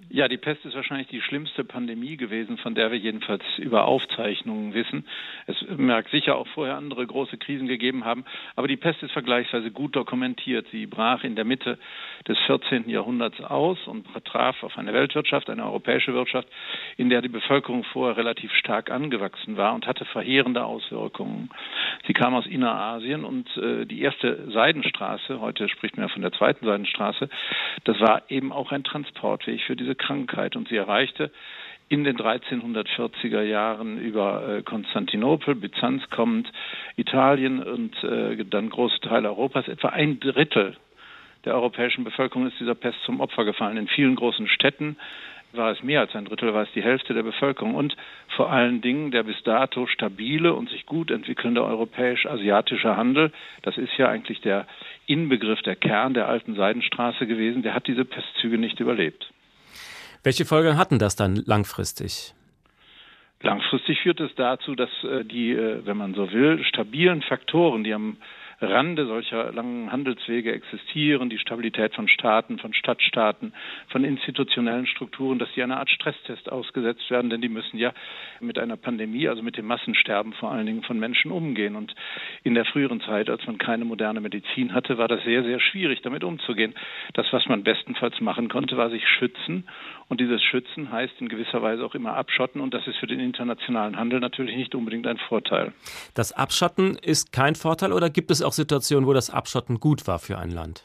Ja, die Pest ist wahrscheinlich die schlimmste Pandemie gewesen, von der wir jedenfalls über Aufzeichnungen wissen. Es mag sicher auch vorher andere große Krisen gegeben haben, aber die Pest ist vergleichsweise gut dokumentiert. Sie brach in der Mitte des 14. Jahrhunderts aus und traf auf eine Weltwirtschaft, eine europäische Wirtschaft, in der die Bevölkerung vorher relativ stark angewachsen war und hatte verheerende Auswirkungen. Sie kam aus Innerasien und die erste Seidenstraße, heute spricht man ja von der zweiten Seidenstraße, das war eben auch ein Transportweg für diese Krankheit und sie erreichte in den 1340er Jahren über Konstantinopel, Byzanz kommend, Italien und dann große Teile Europas. Etwa 1/3 der europäischen Bevölkerung ist dieser Pest zum Opfer gefallen. In vielen großen Städten war es mehr als 1/3, war es die Hälfte der Bevölkerung. Und vor allen Dingen der bis dato stabile und sich gut entwickelnde europäisch-asiatische Handel, das ist ja eigentlich der Inbegriff, der Kern der alten Seidenstraße gewesen, der hat diese Pestzüge nicht überlebt. Welche Folgen hatten das dann langfristig? Langfristig führt es dazu, dass die, wenn man so will, stabilen Faktoren, die am Rande solcher langen Handelswege existieren, die Stabilität von Staaten, von Stadtstaaten, von institutionellen Strukturen, dass die einer Art Stresstest ausgesetzt werden, denn die müssen ja mit einer Pandemie, also mit dem Massensterben vor allen Dingen von Menschen umgehen. Und in der früheren Zeit, als man keine moderne Medizin hatte, war das sehr, sehr schwierig, damit umzugehen. Das, was man bestenfalls machen konnte, war sich schützen. Und dieses Schützen heißt in gewisser Weise auch immer abschotten. Und das ist für den internationalen Handel natürlich nicht unbedingt ein Vorteil. Das Abschotten ist kein Vorteil oder gibt es auch Situationen, wo das Abschotten gut war für ein Land?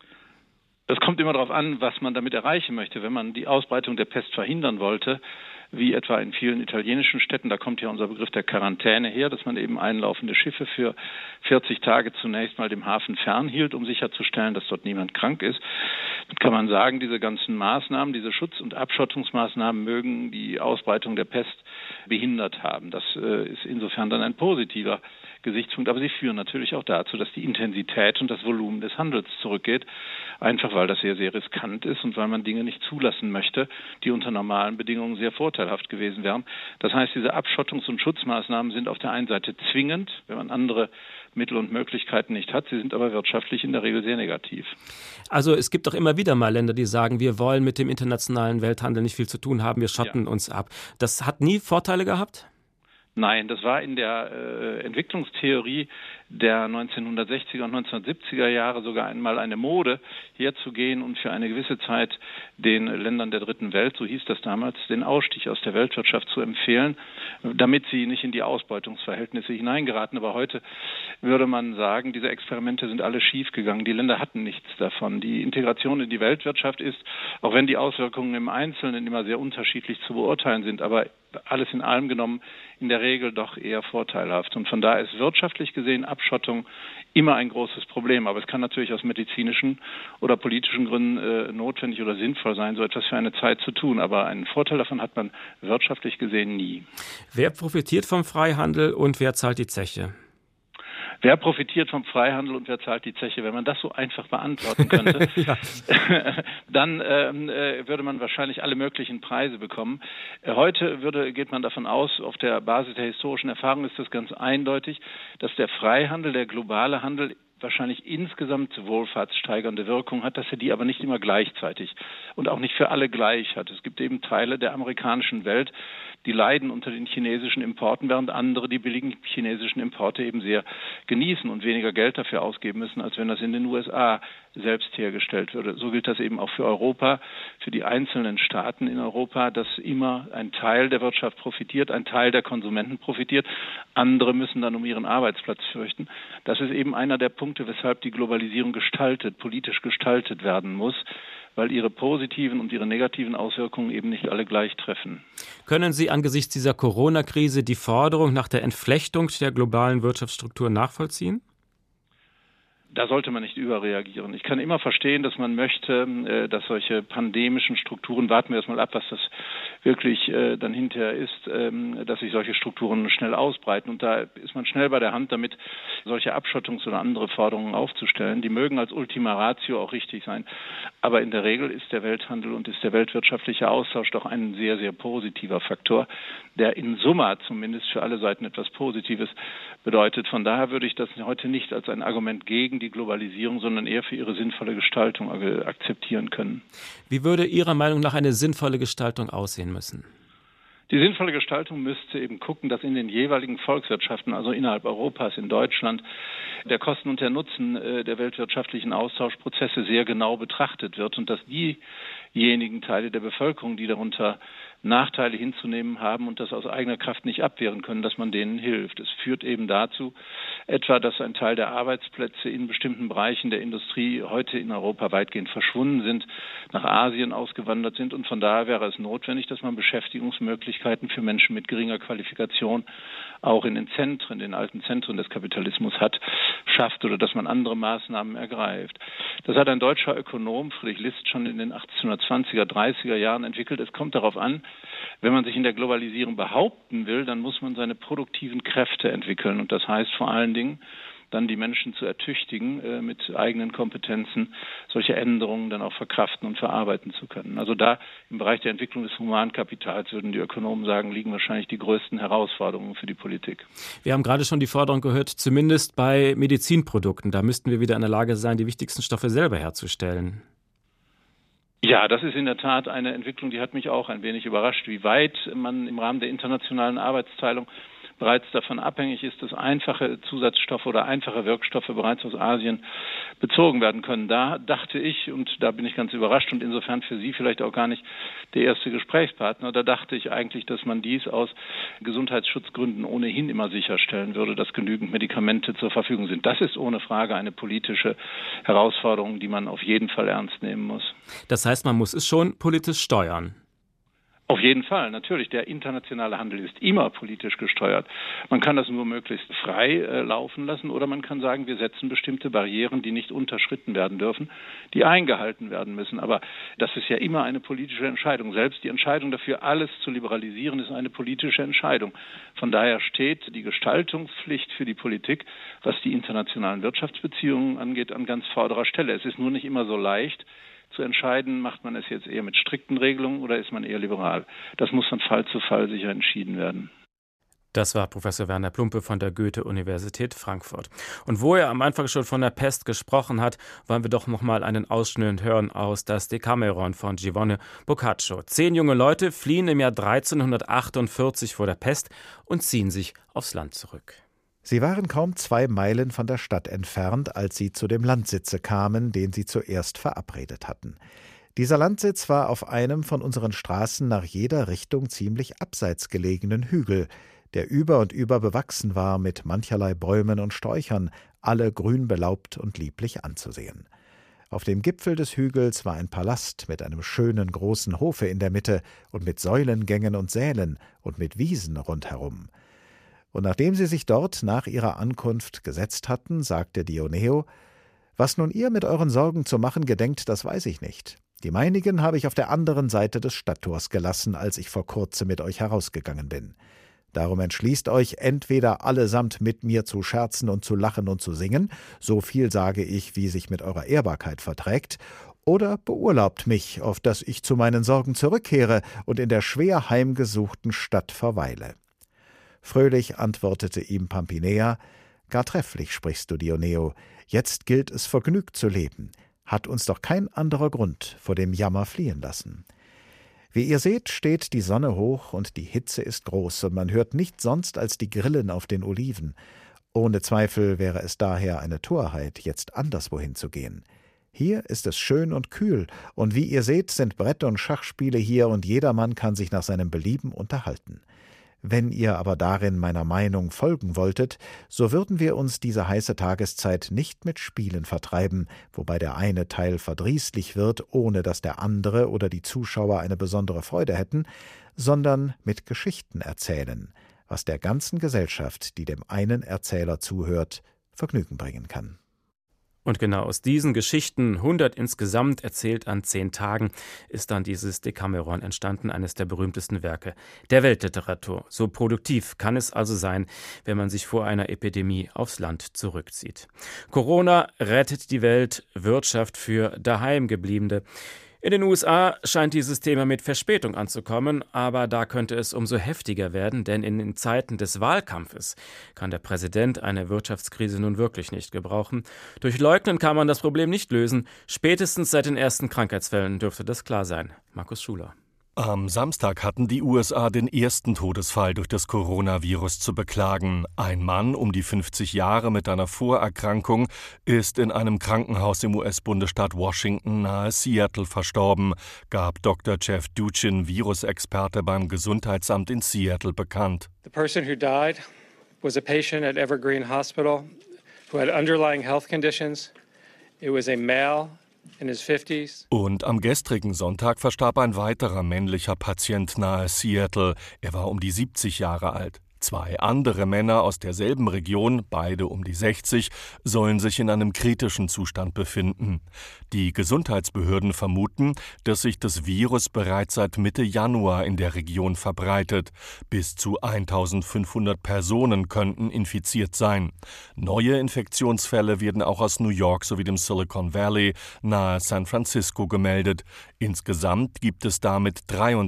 Das kommt immer darauf an, was man damit erreichen möchte. Wenn man die Ausbreitung der Pest verhindern wollte, wie etwa in vielen italienischen Städten, da kommt ja unser Begriff der Quarantäne her, dass man eben einlaufende Schiffe für 40 Tage zunächst mal dem Hafen fernhielt, um sicherzustellen, dass dort niemand krank ist. Dann kann man sagen, diese ganzen Maßnahmen, diese Schutz- und Abschottungsmaßnahmen mögen die Ausbreitung der Pest behindert haben. Das ist insofern dann ein positiver Gesichtspunkt, aber sie führen natürlich auch dazu, dass die Intensität und das Volumen des Handels zurückgeht, einfach weil das sehr, sehr riskant ist und weil man Dinge nicht zulassen möchte, die unter normalen Bedingungen sehr vorteilhaft gewesen wären. Das heißt, diese Abschottungs- und Schutzmaßnahmen sind auf der einen Seite zwingend, wenn man andere Mittel und Möglichkeiten nicht hat, sie sind aber wirtschaftlich in der Regel sehr negativ. Also es gibt doch immer wieder mal Länder, die sagen, wir wollen mit dem internationalen Welthandel nicht viel zu tun haben, wir schotten uns ab. Das hat nie Vorteile gehabt? Nein, das war in der Entwicklungstheorie der 1960er und 1970er Jahre sogar einmal eine Mode, herzugehen und für eine gewisse Zeit den Ländern der dritten Welt, so hieß das damals, den Ausstieg aus der Weltwirtschaft zu empfehlen, damit sie nicht in die Ausbeutungsverhältnisse hineingeraten. Aber heute würde man sagen, diese Experimente sind alle schiefgegangen. Die Länder hatten nichts davon. Die Integration in die Weltwirtschaft ist, auch wenn die Auswirkungen im Einzelnen immer sehr unterschiedlich zu beurteilen sind, aber alles in allem genommen in der Regel doch eher vorteilhaft. Und von daher ist wirtschaftlich gesehen Abschottung immer ein großes Problem. Aber es kann natürlich aus medizinischen oder politischen Gründen notwendig oder sinnvoll sein, so etwas für eine Zeit zu tun. Aber einen Vorteil davon hat man wirtschaftlich gesehen nie. Wer profitiert vom Freihandel und wer zahlt die Zeche? Wer profitiert vom Freihandel und wer zahlt die Zeche? Wenn man das so einfach beantworten könnte, dann würde man wahrscheinlich alle möglichen Preise bekommen. Heute geht man davon aus, auf der Basis der historischen Erfahrung ist das ganz eindeutig, dass der Freihandel, der globale Handel wahrscheinlich insgesamt wohlfahrtssteigernde Wirkung hat, dass er die aber nicht immer gleichzeitig und auch nicht für alle gleich hat. Es gibt eben Teile der amerikanischen Welt, die leiden unter den chinesischen Importen, während andere die billigen chinesischen Importe eben sehr genießen und weniger Geld dafür ausgeben müssen, als wenn das in den USA selbst hergestellt würde. So gilt das eben auch für Europa, für die einzelnen Staaten in Europa, dass immer ein Teil der Wirtschaft profitiert, ein Teil der Konsumenten profitiert. Andere müssen dann um ihren Arbeitsplatz fürchten. Das ist eben einer der Punkte, weshalb die Globalisierung politisch gestaltet werden muss, weil ihre positiven und ihre negativen Auswirkungen eben nicht alle gleich treffen. Können Sie angesichts dieser Corona-Krise die Forderung nach der Entflechtung der globalen Wirtschaftsstruktur nachvollziehen? Da sollte man nicht überreagieren. Ich kann immer verstehen, dass man möchte, dass solche pandemischen Strukturen, warten wir erstmal ab, was das wirklich dann hinterher ist, dass sich solche Strukturen schnell ausbreiten. Und da ist man schnell bei der Hand, damit solche Abschottungs- oder andere Forderungen aufzustellen. Die mögen als Ultima Ratio auch richtig sein. Aber in der Regel ist der Welthandel und ist der weltwirtschaftliche Austausch doch ein sehr, sehr positiver Faktor, der in Summa zumindest für alle Seiten etwas Positives bedeutet. Von daher würde ich das heute nicht als ein Argument gegen die die Globalisierung, sondern eher für ihre sinnvolle Gestaltung akzeptieren können. Wie würde Ihrer Meinung nach eine sinnvolle Gestaltung aussehen müssen? Die sinnvolle Gestaltung müsste eben gucken, dass in den jeweiligen Volkswirtschaften, also innerhalb Europas, in Deutschland, der Kosten und der Nutzen der weltwirtschaftlichen Austauschprozesse sehr genau betrachtet wird und dass diejenigen Teile der Bevölkerung, die darunter Nachteile hinzunehmen haben und das aus eigener Kraft nicht abwehren können, dass man denen hilft. Es führt eben dazu, etwa, dass ein Teil der Arbeitsplätze in bestimmten Bereichen der Industrie heute in Europa weitgehend verschwunden sind, nach Asien ausgewandert sind und von daher wäre es notwendig, dass man Beschäftigungsmöglichkeiten für Menschen mit geringer Qualifikation auch in den Zentren, den alten Zentren des Kapitalismus schafft oder dass man andere Maßnahmen ergreift. Das hat ein deutscher Ökonom, Friedrich List, schon in den 1820er, 30er Jahren entwickelt. Es kommt darauf an, wenn man sich in der Globalisierung behaupten will, dann muss man seine produktiven Kräfte entwickeln. Und das heißt vor allen Dingen, dann die Menschen zu ertüchtigen, mit eigenen Kompetenzen solche Änderungen dann auch verkraften und verarbeiten zu können. Also da im Bereich der Entwicklung des Humankapitals, würden die Ökonomen sagen, liegen wahrscheinlich die größten Herausforderungen für die Politik. Wir haben gerade schon die Forderung gehört, zumindest bei Medizinprodukten. Da müssten wir wieder in der Lage sein, die wichtigsten Stoffe selber herzustellen. Ja, das ist in der Tat eine Entwicklung, die hat mich auch ein wenig überrascht, wie weit man im Rahmen der internationalen Arbeitsteilung bereits davon abhängig ist, dass einfache Zusatzstoffe oder einfache Wirkstoffe bereits aus Asien bezogen werden können. Da dachte ich, und da bin ich ganz überrascht und insofern für Sie vielleicht auch gar nicht der erste Gesprächspartner, da dachte ich eigentlich, dass man dies aus Gesundheitsschutzgründen ohnehin immer sicherstellen würde, dass genügend Medikamente zur Verfügung sind. Das ist ohne Frage eine politische Herausforderung, die man auf jeden Fall ernst nehmen muss. Das heißt, man muss es schon politisch steuern. Auf jeden Fall, natürlich. Der internationale Handel ist immer politisch gesteuert. Man kann das nur möglichst frei laufen lassen oder man kann sagen, wir setzen bestimmte Barrieren, die nicht unterschritten werden dürfen, die eingehalten werden müssen. Aber das ist ja immer eine politische Entscheidung. Selbst die Entscheidung dafür, alles zu liberalisieren, ist eine politische Entscheidung. Von daher steht die Gestaltungspflicht für die Politik, was die internationalen Wirtschaftsbeziehungen angeht, an ganz vorderer Stelle. Es ist nur nicht immer so leicht zu entscheiden, macht man es jetzt eher mit strikten Regelungen oder ist man eher liberal. Das muss von Fall zu Fall sicher entschieden werden. Das war Professor Werner Plumpe von der Goethe-Universität Frankfurt. Und wo er am Anfang schon von der Pest gesprochen hat, wollen wir doch noch mal einen Ausschnitt hören aus das Decameron von Giovanni Boccaccio. 10 junge Leute fliehen im Jahr 1348 vor der Pest und ziehen sich aufs Land zurück. Sie waren kaum 2 Meilen von der Stadt entfernt, als sie zu dem Landsitze kamen, den sie zuerst verabredet hatten. Dieser Landsitz war auf einem von unseren Straßen nach jeder Richtung ziemlich abseits gelegenen Hügel, der über und über bewachsen war mit mancherlei Bäumen und Sträuchern, alle grün belaubt und lieblich anzusehen. Auf dem Gipfel des Hügels war ein Palast mit einem schönen großen Hofe in der Mitte und mit Säulengängen und Sälen und mit Wiesen rundherum. Und nachdem sie sich dort nach ihrer Ankunft gesetzt hatten, sagte Dioneo: »Was nun ihr mit euren Sorgen zu machen gedenkt, das weiß ich nicht. Die meinigen habe ich auf der anderen Seite des Stadttors gelassen, als ich vor kurzem mit euch herausgegangen bin. Darum entschließt euch, entweder allesamt mit mir zu scherzen und zu lachen und zu singen, so viel sage ich, wie sich mit eurer Ehrbarkeit verträgt, oder beurlaubt mich, auf dass ich zu meinen Sorgen zurückkehre und in der schwer heimgesuchten Stadt verweile.« Fröhlich antwortete ihm Pampinea: »Gar trefflich sprichst du, Dioneo, jetzt gilt es vergnügt zu leben, hat uns doch kein anderer Grund vor dem Jammer fliehen lassen. Wie ihr seht, steht die Sonne hoch und die Hitze ist groß und man hört nicht sonst als die Grillen auf den Oliven. Ohne Zweifel wäre es daher eine Torheit, jetzt anderswohin zu gehen. Hier ist es schön und kühl und wie ihr seht, sind Brett- und Schachspiele hier und jedermann kann sich nach seinem Belieben unterhalten. Wenn ihr aber darin meiner Meinung folgen wolltet, so würden wir uns diese heiße Tageszeit nicht mit Spielen vertreiben, wobei der eine Teil verdrießlich wird, ohne dass der andere oder die Zuschauer eine besondere Freude hätten, sondern mit Geschichten erzählen, was der ganzen Gesellschaft, die dem einen Erzähler zuhört, Vergnügen bringen kann.« Und genau aus diesen Geschichten, 100 insgesamt, erzählt an 10 Tagen, ist dann dieses Decameron entstanden, eines der berühmtesten Werke der Weltliteratur. So produktiv kann es also sein, wenn man sich vor einer Epidemie aufs Land zurückzieht. Corona rettet die Welt, Wirtschaft für Daheimgebliebene. In den USA scheint dieses Thema mit Verspätung anzukommen, aber da könnte es umso heftiger werden, denn in den Zeiten des Wahlkampfes kann der Präsident eine Wirtschaftskrise nun wirklich nicht gebrauchen. Durch Leugnen kann man das Problem nicht lösen. Spätestens seit den ersten Krankheitsfällen dürfte das klar sein. Markus Schuler. Am Samstag hatten die USA den ersten Todesfall durch das Coronavirus zu beklagen. Ein Mann um die 50 Jahre mit einer Vorerkrankung ist in einem Krankenhaus im US-Bundesstaat Washington nahe Seattle verstorben, gab Dr. Jeff Duchin, Virusexperte beim Gesundheitsamt in Seattle, bekannt. The person who died was a patient at Evergreen Hospital who had underlying health conditions. It was a male. Und am gestrigen Sonntag verstarb ein weiterer männlicher Patient nahe Seattle. Er war um die 70 Jahre alt. 2 andere Männer aus derselben Region, beide um die 60, sollen sich in einem kritischen Zustand befinden. Die Gesundheitsbehörden vermuten, dass sich das Virus bereits seit Mitte Januar in der Region verbreitet. Bis zu 1500 Personen könnten infiziert sein. Neue Infektionsfälle werden auch aus New York sowie dem Silicon Valley nahe San Francisco gemeldet. Insgesamt gibt es damit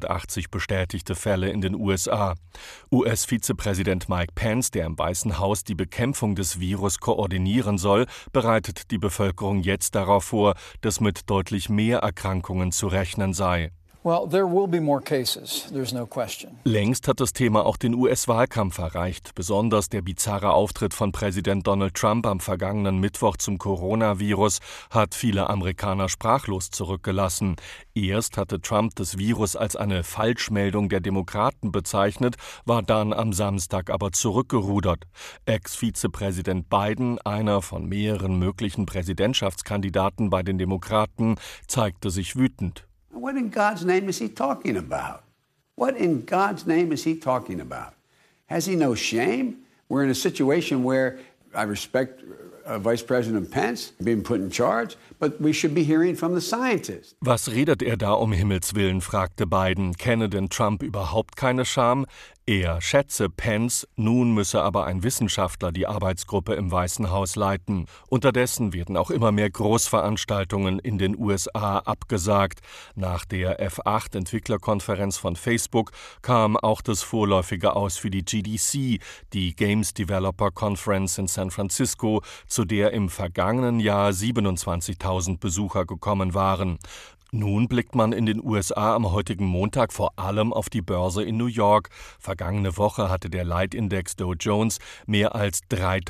83 bestätigte Fälle in den USA. US-Vizepräsident Mike Pence, der im Weißen Haus die Bekämpfung des Virus koordinieren soll, bereitet die Bevölkerung jetzt darauf vor, dass mit deutlich mehr Erkrankungen zu rechnen sei. Well, there will be more cases, there's no question. Längst hat das Thema auch den US-Wahlkampf erreicht. Besonders der bizarre Auftritt von Präsident Donald Trump am vergangenen Mittwoch zum Coronavirus hat viele Amerikaner sprachlos zurückgelassen. Erst hatte Trump das Virus als eine Falschmeldung der Demokraten bezeichnet, war dann am Samstag aber zurückgerudert. Ex-Vizepräsident Biden, einer von mehreren möglichen Präsidentschaftskandidaten bei den Demokraten, zeigte sich wütend. What in God's name is he talking about? What in God's name is he talking about? Has he no shame? We're in a situation where I respect Vice President Pence being put in charge, but we should be hearing from the scientists. Was redet er da um Himmels Willen, fragte Biden. Kenne denn Trump überhaupt keine Scham? Er schätze Pence, nun müsse aber ein Wissenschaftler die Arbeitsgruppe im Weißen Haus leiten. Unterdessen werden auch immer mehr Großveranstaltungen in den USA abgesagt. Nach der F8-Entwicklerkonferenz von Facebook kam auch das vorläufige Aus für die GDC, die Games Developer Conference in San Francisco, zu der im vergangenen Jahr 27.000 Besucher gekommen waren. Nun blickt man in den USA am heutigen Montag vor allem auf die Börse in New York. Vergangene Woche hatte der Leitindex Dow Jones mehr als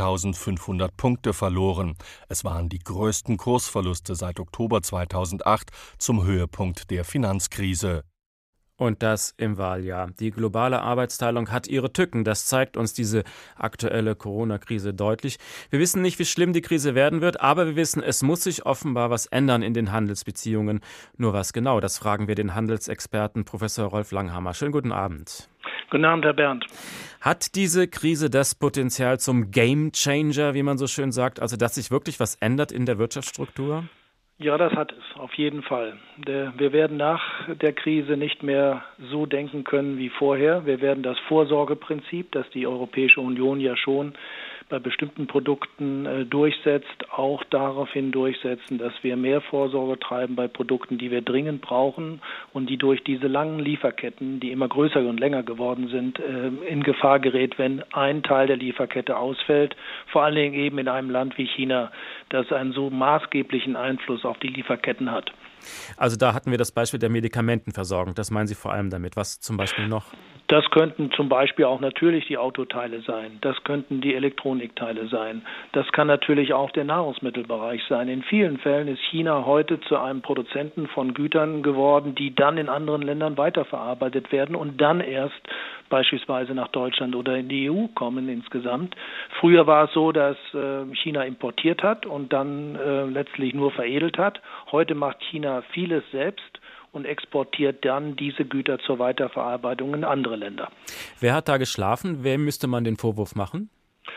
3.500 Punkte verloren. Es waren die größten Kursverluste seit Oktober 2008 zum Höhepunkt der Finanzkrise. Und das im Wahljahr. Die globale Arbeitsteilung hat ihre Tücken. Das zeigt uns diese aktuelle Corona-Krise deutlich. Wir wissen nicht, wie schlimm die Krise werden wird, aber wir wissen, es muss sich offenbar was ändern in den Handelsbeziehungen. Nur was genau, das fragen wir den Handelsexperten Professor Rolf Langhammer. Schönen guten Abend. Guten Abend, Herr Berndt. Hat diese Krise das Potenzial zum Gamechanger, wie man so schön sagt, also dass sich wirklich was ändert in der Wirtschaftsstruktur? Ja, das hat es, auf jeden Fall. Wir werden nach der Krise nicht mehr so denken können wie vorher. Wir werden das Vorsorgeprinzip, das die Europäische Union ja schon bei bestimmten Produkten durchsetzt, auch daraufhin durchsetzen, dass wir mehr Vorsorge treiben bei Produkten, die wir dringend brauchen und die durch diese langen Lieferketten, die immer größer und länger geworden sind, in Gefahr gerät, wenn ein Teil der Lieferkette ausfällt. Vor allen Dingen eben in einem Land wie China, das einen so maßgeblichen Einfluss auf die Lieferketten hat. Also da hatten wir das Beispiel der Medikamentenversorgung. Das meinen Sie vor allem damit. Was zum Beispiel noch? Das könnten zum Beispiel auch natürlich die Autoteile sein. Das könnten die Elektronikteile sein. Das kann natürlich auch der Nahrungsmittelbereich sein. In vielen Fällen ist China heute zu einem Produzenten von Gütern geworden, die dann in anderen Ländern weiterverarbeitet werden und dann erst beispielsweise nach Deutschland oder in die EU kommen insgesamt. Früher war es so, dass China importiert hat und dann letztlich nur veredelt hat. Heute macht China vieles selbst und exportiert dann diese Güter zur Weiterverarbeitung in andere Länder. Wer hat da geschlafen? Wem müsste man den Vorwurf machen?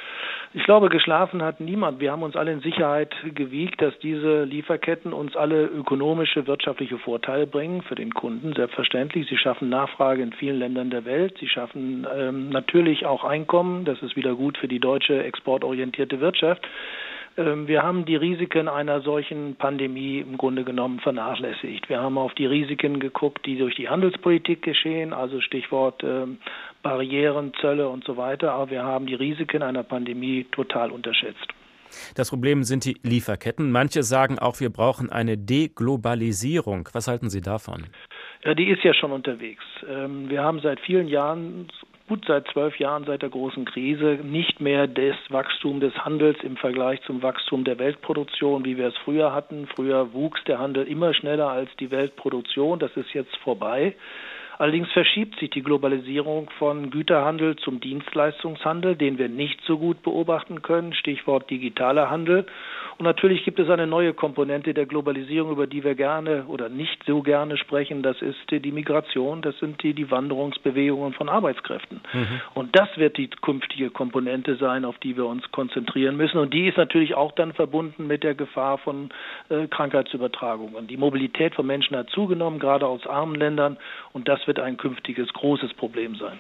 Ich glaube, geschlafen hat niemand. Wir haben uns alle in Sicherheit gewiegt, dass diese Lieferketten uns alle ökonomische, wirtschaftliche Vorteile bringen für den Kunden. Selbstverständlich. Sie schaffen Nachfrage in vielen Ländern der Welt. Sie schaffen natürlich auch Einkommen. Das ist wieder gut für die deutsche exportorientierte Wirtschaft. Wir haben die Risiken einer solchen Pandemie im Grunde genommen vernachlässigt. Wir haben auf die Risiken geguckt, die durch die Handelspolitik geschehen, also Stichwort Barrieren, Zölle und so weiter. Aber wir haben die Risiken einer Pandemie total unterschätzt. Das Problem sind die Lieferketten. Manche sagen auch, wir brauchen eine Deglobalisierung. Was halten Sie davon? Ja, die ist ja schon unterwegs. Wir haben seit vielen Jahren, gut seit 12 Jahren seit der großen Krise, nicht mehr das Wachstum des Handels im Vergleich zum Wachstum der Weltproduktion, wie wir es früher hatten. Früher wuchs der Handel immer schneller als die Weltproduktion. Das ist jetzt vorbei. Allerdings verschiebt sich die Globalisierung von Güterhandel zum Dienstleistungshandel, den wir nicht so gut beobachten können, Stichwort digitaler Handel. Und natürlich gibt es eine neue Komponente der Globalisierung, über die wir gerne oder nicht so gerne sprechen. Das ist die Migration, das sind die Wanderungsbewegungen von Arbeitskräften. Und das wird die künftige Komponente sein, auf die wir uns konzentrieren müssen. Und die ist natürlich auch dann verbunden mit der Gefahr von Krankheitsübertragungen. Die Mobilität von Menschen hat zugenommen, gerade aus armen Ländern. Und das wird ein künftiges großes Problem sein.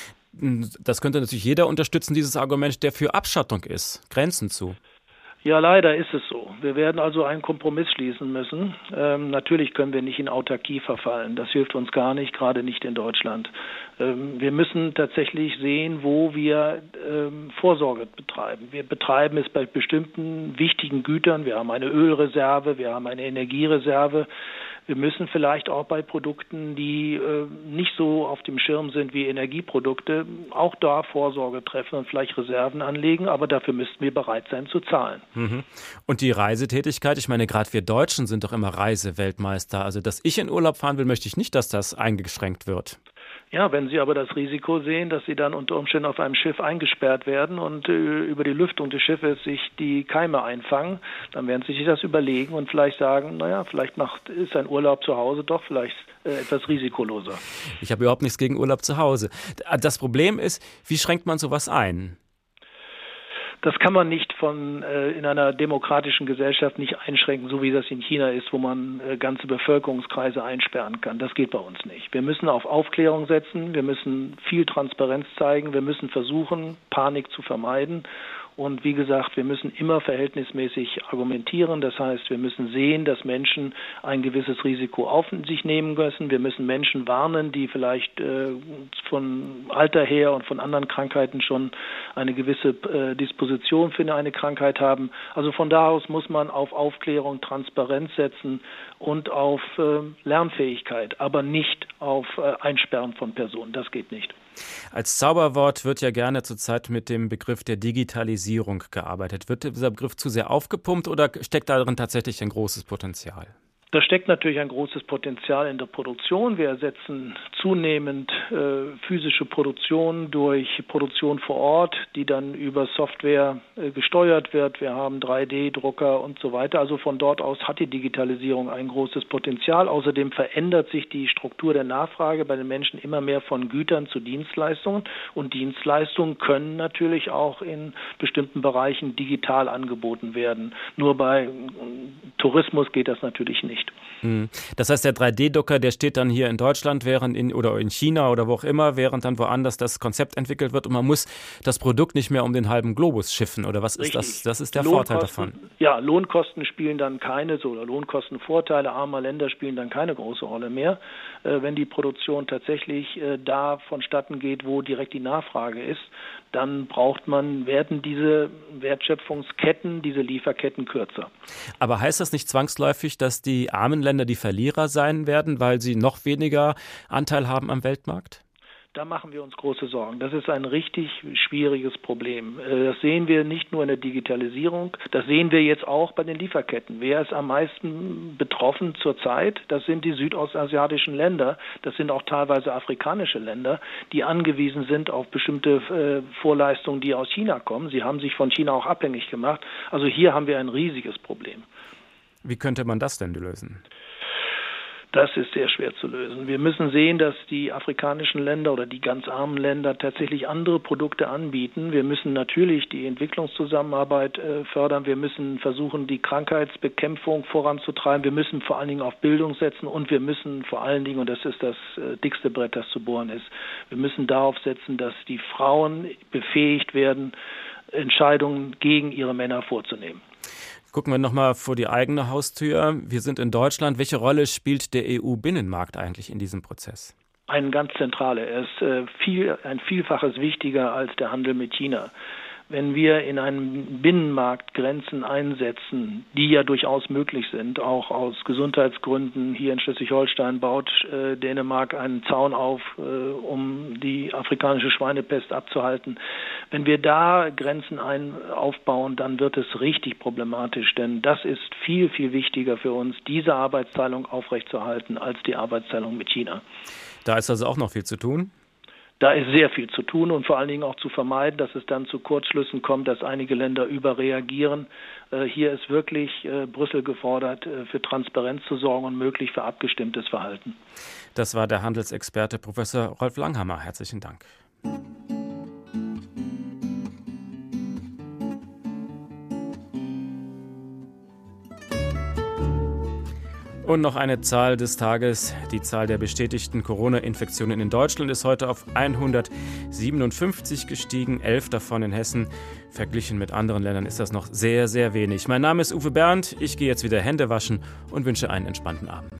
Das könnte natürlich jeder unterstützen, dieses Argument, der für Abschottung ist, Grenzen zu. Ja, leider ist es so. Wir werden also einen Kompromiss schließen müssen. Natürlich können wir nicht in Autarkie verfallen. Das hilft uns gar nicht, gerade nicht in Deutschland. Wir müssen tatsächlich sehen, wo wir Vorsorge betreiben. Wir betreiben es bei bestimmten wichtigen Gütern. Wir haben eine Ölreserve, wir haben eine Energiereserve. Wir müssen vielleicht auch bei Produkten, die nicht so auf dem Schirm sind wie Energieprodukte, auch da Vorsorge treffen und vielleicht Reserven anlegen, aber dafür müssten wir bereit sein zu zahlen. Und die Reisetätigkeit, ich meine, gerade wir Deutschen sind doch immer Reiseweltmeister. Also, dass ich in Urlaub fahren will, möchte ich nicht, dass das eingeschränkt wird. Ja, wenn Sie aber das Risiko sehen, dass Sie dann unter Umständen auf einem Schiff eingesperrt werden und über die Lüftung des Schiffes sich die Keime einfangen, dann werden Sie sich das überlegen und vielleicht sagen, naja, vielleicht ist ein Urlaub zu Hause doch vielleicht etwas risikoloser. Ich habe überhaupt nichts gegen Urlaub zu Hause. Das Problem ist, wie schränkt man sowas ein? Das kann man nicht in einer demokratischen Gesellschaft nicht einschränken, so wie das in China ist, wo man ganze Bevölkerungskreise einsperren kann. Das geht bei uns nicht. Wir müssen auf Aufklärung setzen, wir müssen viel Transparenz zeigen, wir müssen versuchen, Panik zu vermeiden. Und wie gesagt, wir müssen immer verhältnismäßig argumentieren. Das heißt, wir müssen sehen, dass Menschen ein gewisses Risiko auf sich nehmen müssen. Wir müssen Menschen warnen, die vielleicht von Alter her und von anderen Krankheiten schon eine gewisse Disposition für eine Krankheit haben. Also von da aus muss man auf Aufklärung, Transparenz setzen und auf Lernfähigkeit, aber nicht auf Einsperren von Personen. Das geht nicht. Als Zauberwort wird ja gerne zurzeit mit dem Begriff der Digitalisierung gearbeitet. Wird dieser Begriff zu sehr aufgepumpt oder steckt darin tatsächlich ein großes Potenzial? Da steckt natürlich ein großes Potenzial in der Produktion. Wir ersetzen zunehmend physische Produktion durch Produktion vor Ort, die dann über Software gesteuert wird. Wir haben 3D-Drucker und so weiter. Also von dort aus hat die Digitalisierung ein großes Potenzial. Außerdem verändert sich die Struktur der Nachfrage bei den Menschen immer mehr von Gütern zu Dienstleistungen. Und Dienstleistungen können natürlich auch in bestimmten Bereichen digital angeboten werden. Nur bei Tourismus geht das natürlich nicht. Das heißt, der 3D-Drucker, der steht dann hier in Deutschland oder in China oder wo auch immer, während dann woanders das Konzept entwickelt wird und man muss das Produkt nicht mehr um den halben Globus schiffen. Oder was ist das? Das ist der Vorteil davon. Ja, Lohnkosten spielen dann oder Lohnkostenvorteile armer Länder spielen dann keine große Rolle mehr, wenn die Produktion tatsächlich da vonstatten geht, wo direkt die Nachfrage ist. Dann werden diese Wertschöpfungsketten, diese Lieferketten kürzer. Aber heißt das nicht zwangsläufig, dass die armen Länder die Verlierer sein werden, weil sie noch weniger Anteil haben am Weltmarkt? Da machen wir uns große Sorgen. Das ist ein richtig schwieriges Problem. Das sehen wir nicht nur in der Digitalisierung, das sehen wir jetzt auch bei den Lieferketten. Wer ist am meisten betroffen zurzeit? Das sind die südostasiatischen Länder, das sind auch teilweise afrikanische Länder, die angewiesen sind auf bestimmte Vorleistungen, die aus China kommen. Sie haben sich von China auch abhängig gemacht. Also hier haben wir ein riesiges Problem. Wie könnte man das denn lösen? Das ist sehr schwer zu lösen. Wir müssen sehen, dass die afrikanischen Länder oder die ganz armen Länder tatsächlich andere Produkte anbieten. Wir müssen natürlich die Entwicklungszusammenarbeit fördern. Wir müssen versuchen, die Krankheitsbekämpfung voranzutreiben. Wir müssen vor allen Dingen auf Bildung setzen und wir müssen vor allen Dingen, und das ist das dickste Brett, das zu bohren ist, wir müssen darauf setzen, dass die Frauen befähigt werden, Entscheidungen gegen ihre Männer vorzunehmen. Gucken wir nochmal vor die eigene Haustür. Wir sind in Deutschland. Welche Rolle spielt der EU-Binnenmarkt eigentlich in diesem Prozess? Eine ganz zentrale. Er ist ein Vielfaches wichtiger als der Handel mit China. Wenn wir in einem Binnenmarkt Grenzen einsetzen, die ja durchaus möglich sind, auch aus Gesundheitsgründen, hier in Schleswig-Holstein baut Dänemark einen Zaun auf, um die afrikanische Schweinepest abzuhalten. Wenn wir da Grenzen aufbauen, dann wird es richtig problematisch, denn das ist viel, viel wichtiger für uns, diese Arbeitsteilung aufrechtzuerhalten, als die Arbeitsteilung mit China. Da ist also auch noch viel zu tun? Da ist sehr viel zu tun und vor allen Dingen auch zu vermeiden, dass es dann zu Kurzschlüssen kommt, dass einige Länder überreagieren. Hier ist wirklich Brüssel gefordert, für Transparenz zu sorgen und möglich für abgestimmtes Verhalten. Das war der Handelsexperte Professor Rolf Langhammer. Herzlichen Dank. Und noch eine Zahl des Tages. Die Zahl der bestätigten Corona-Infektionen in Deutschland ist heute auf 157 gestiegen, 11 davon in Hessen. Verglichen mit anderen Ländern ist das noch sehr, sehr wenig. Mein Name ist Uwe Bernd. Ich gehe jetzt wieder Hände waschen und wünsche einen entspannten Abend.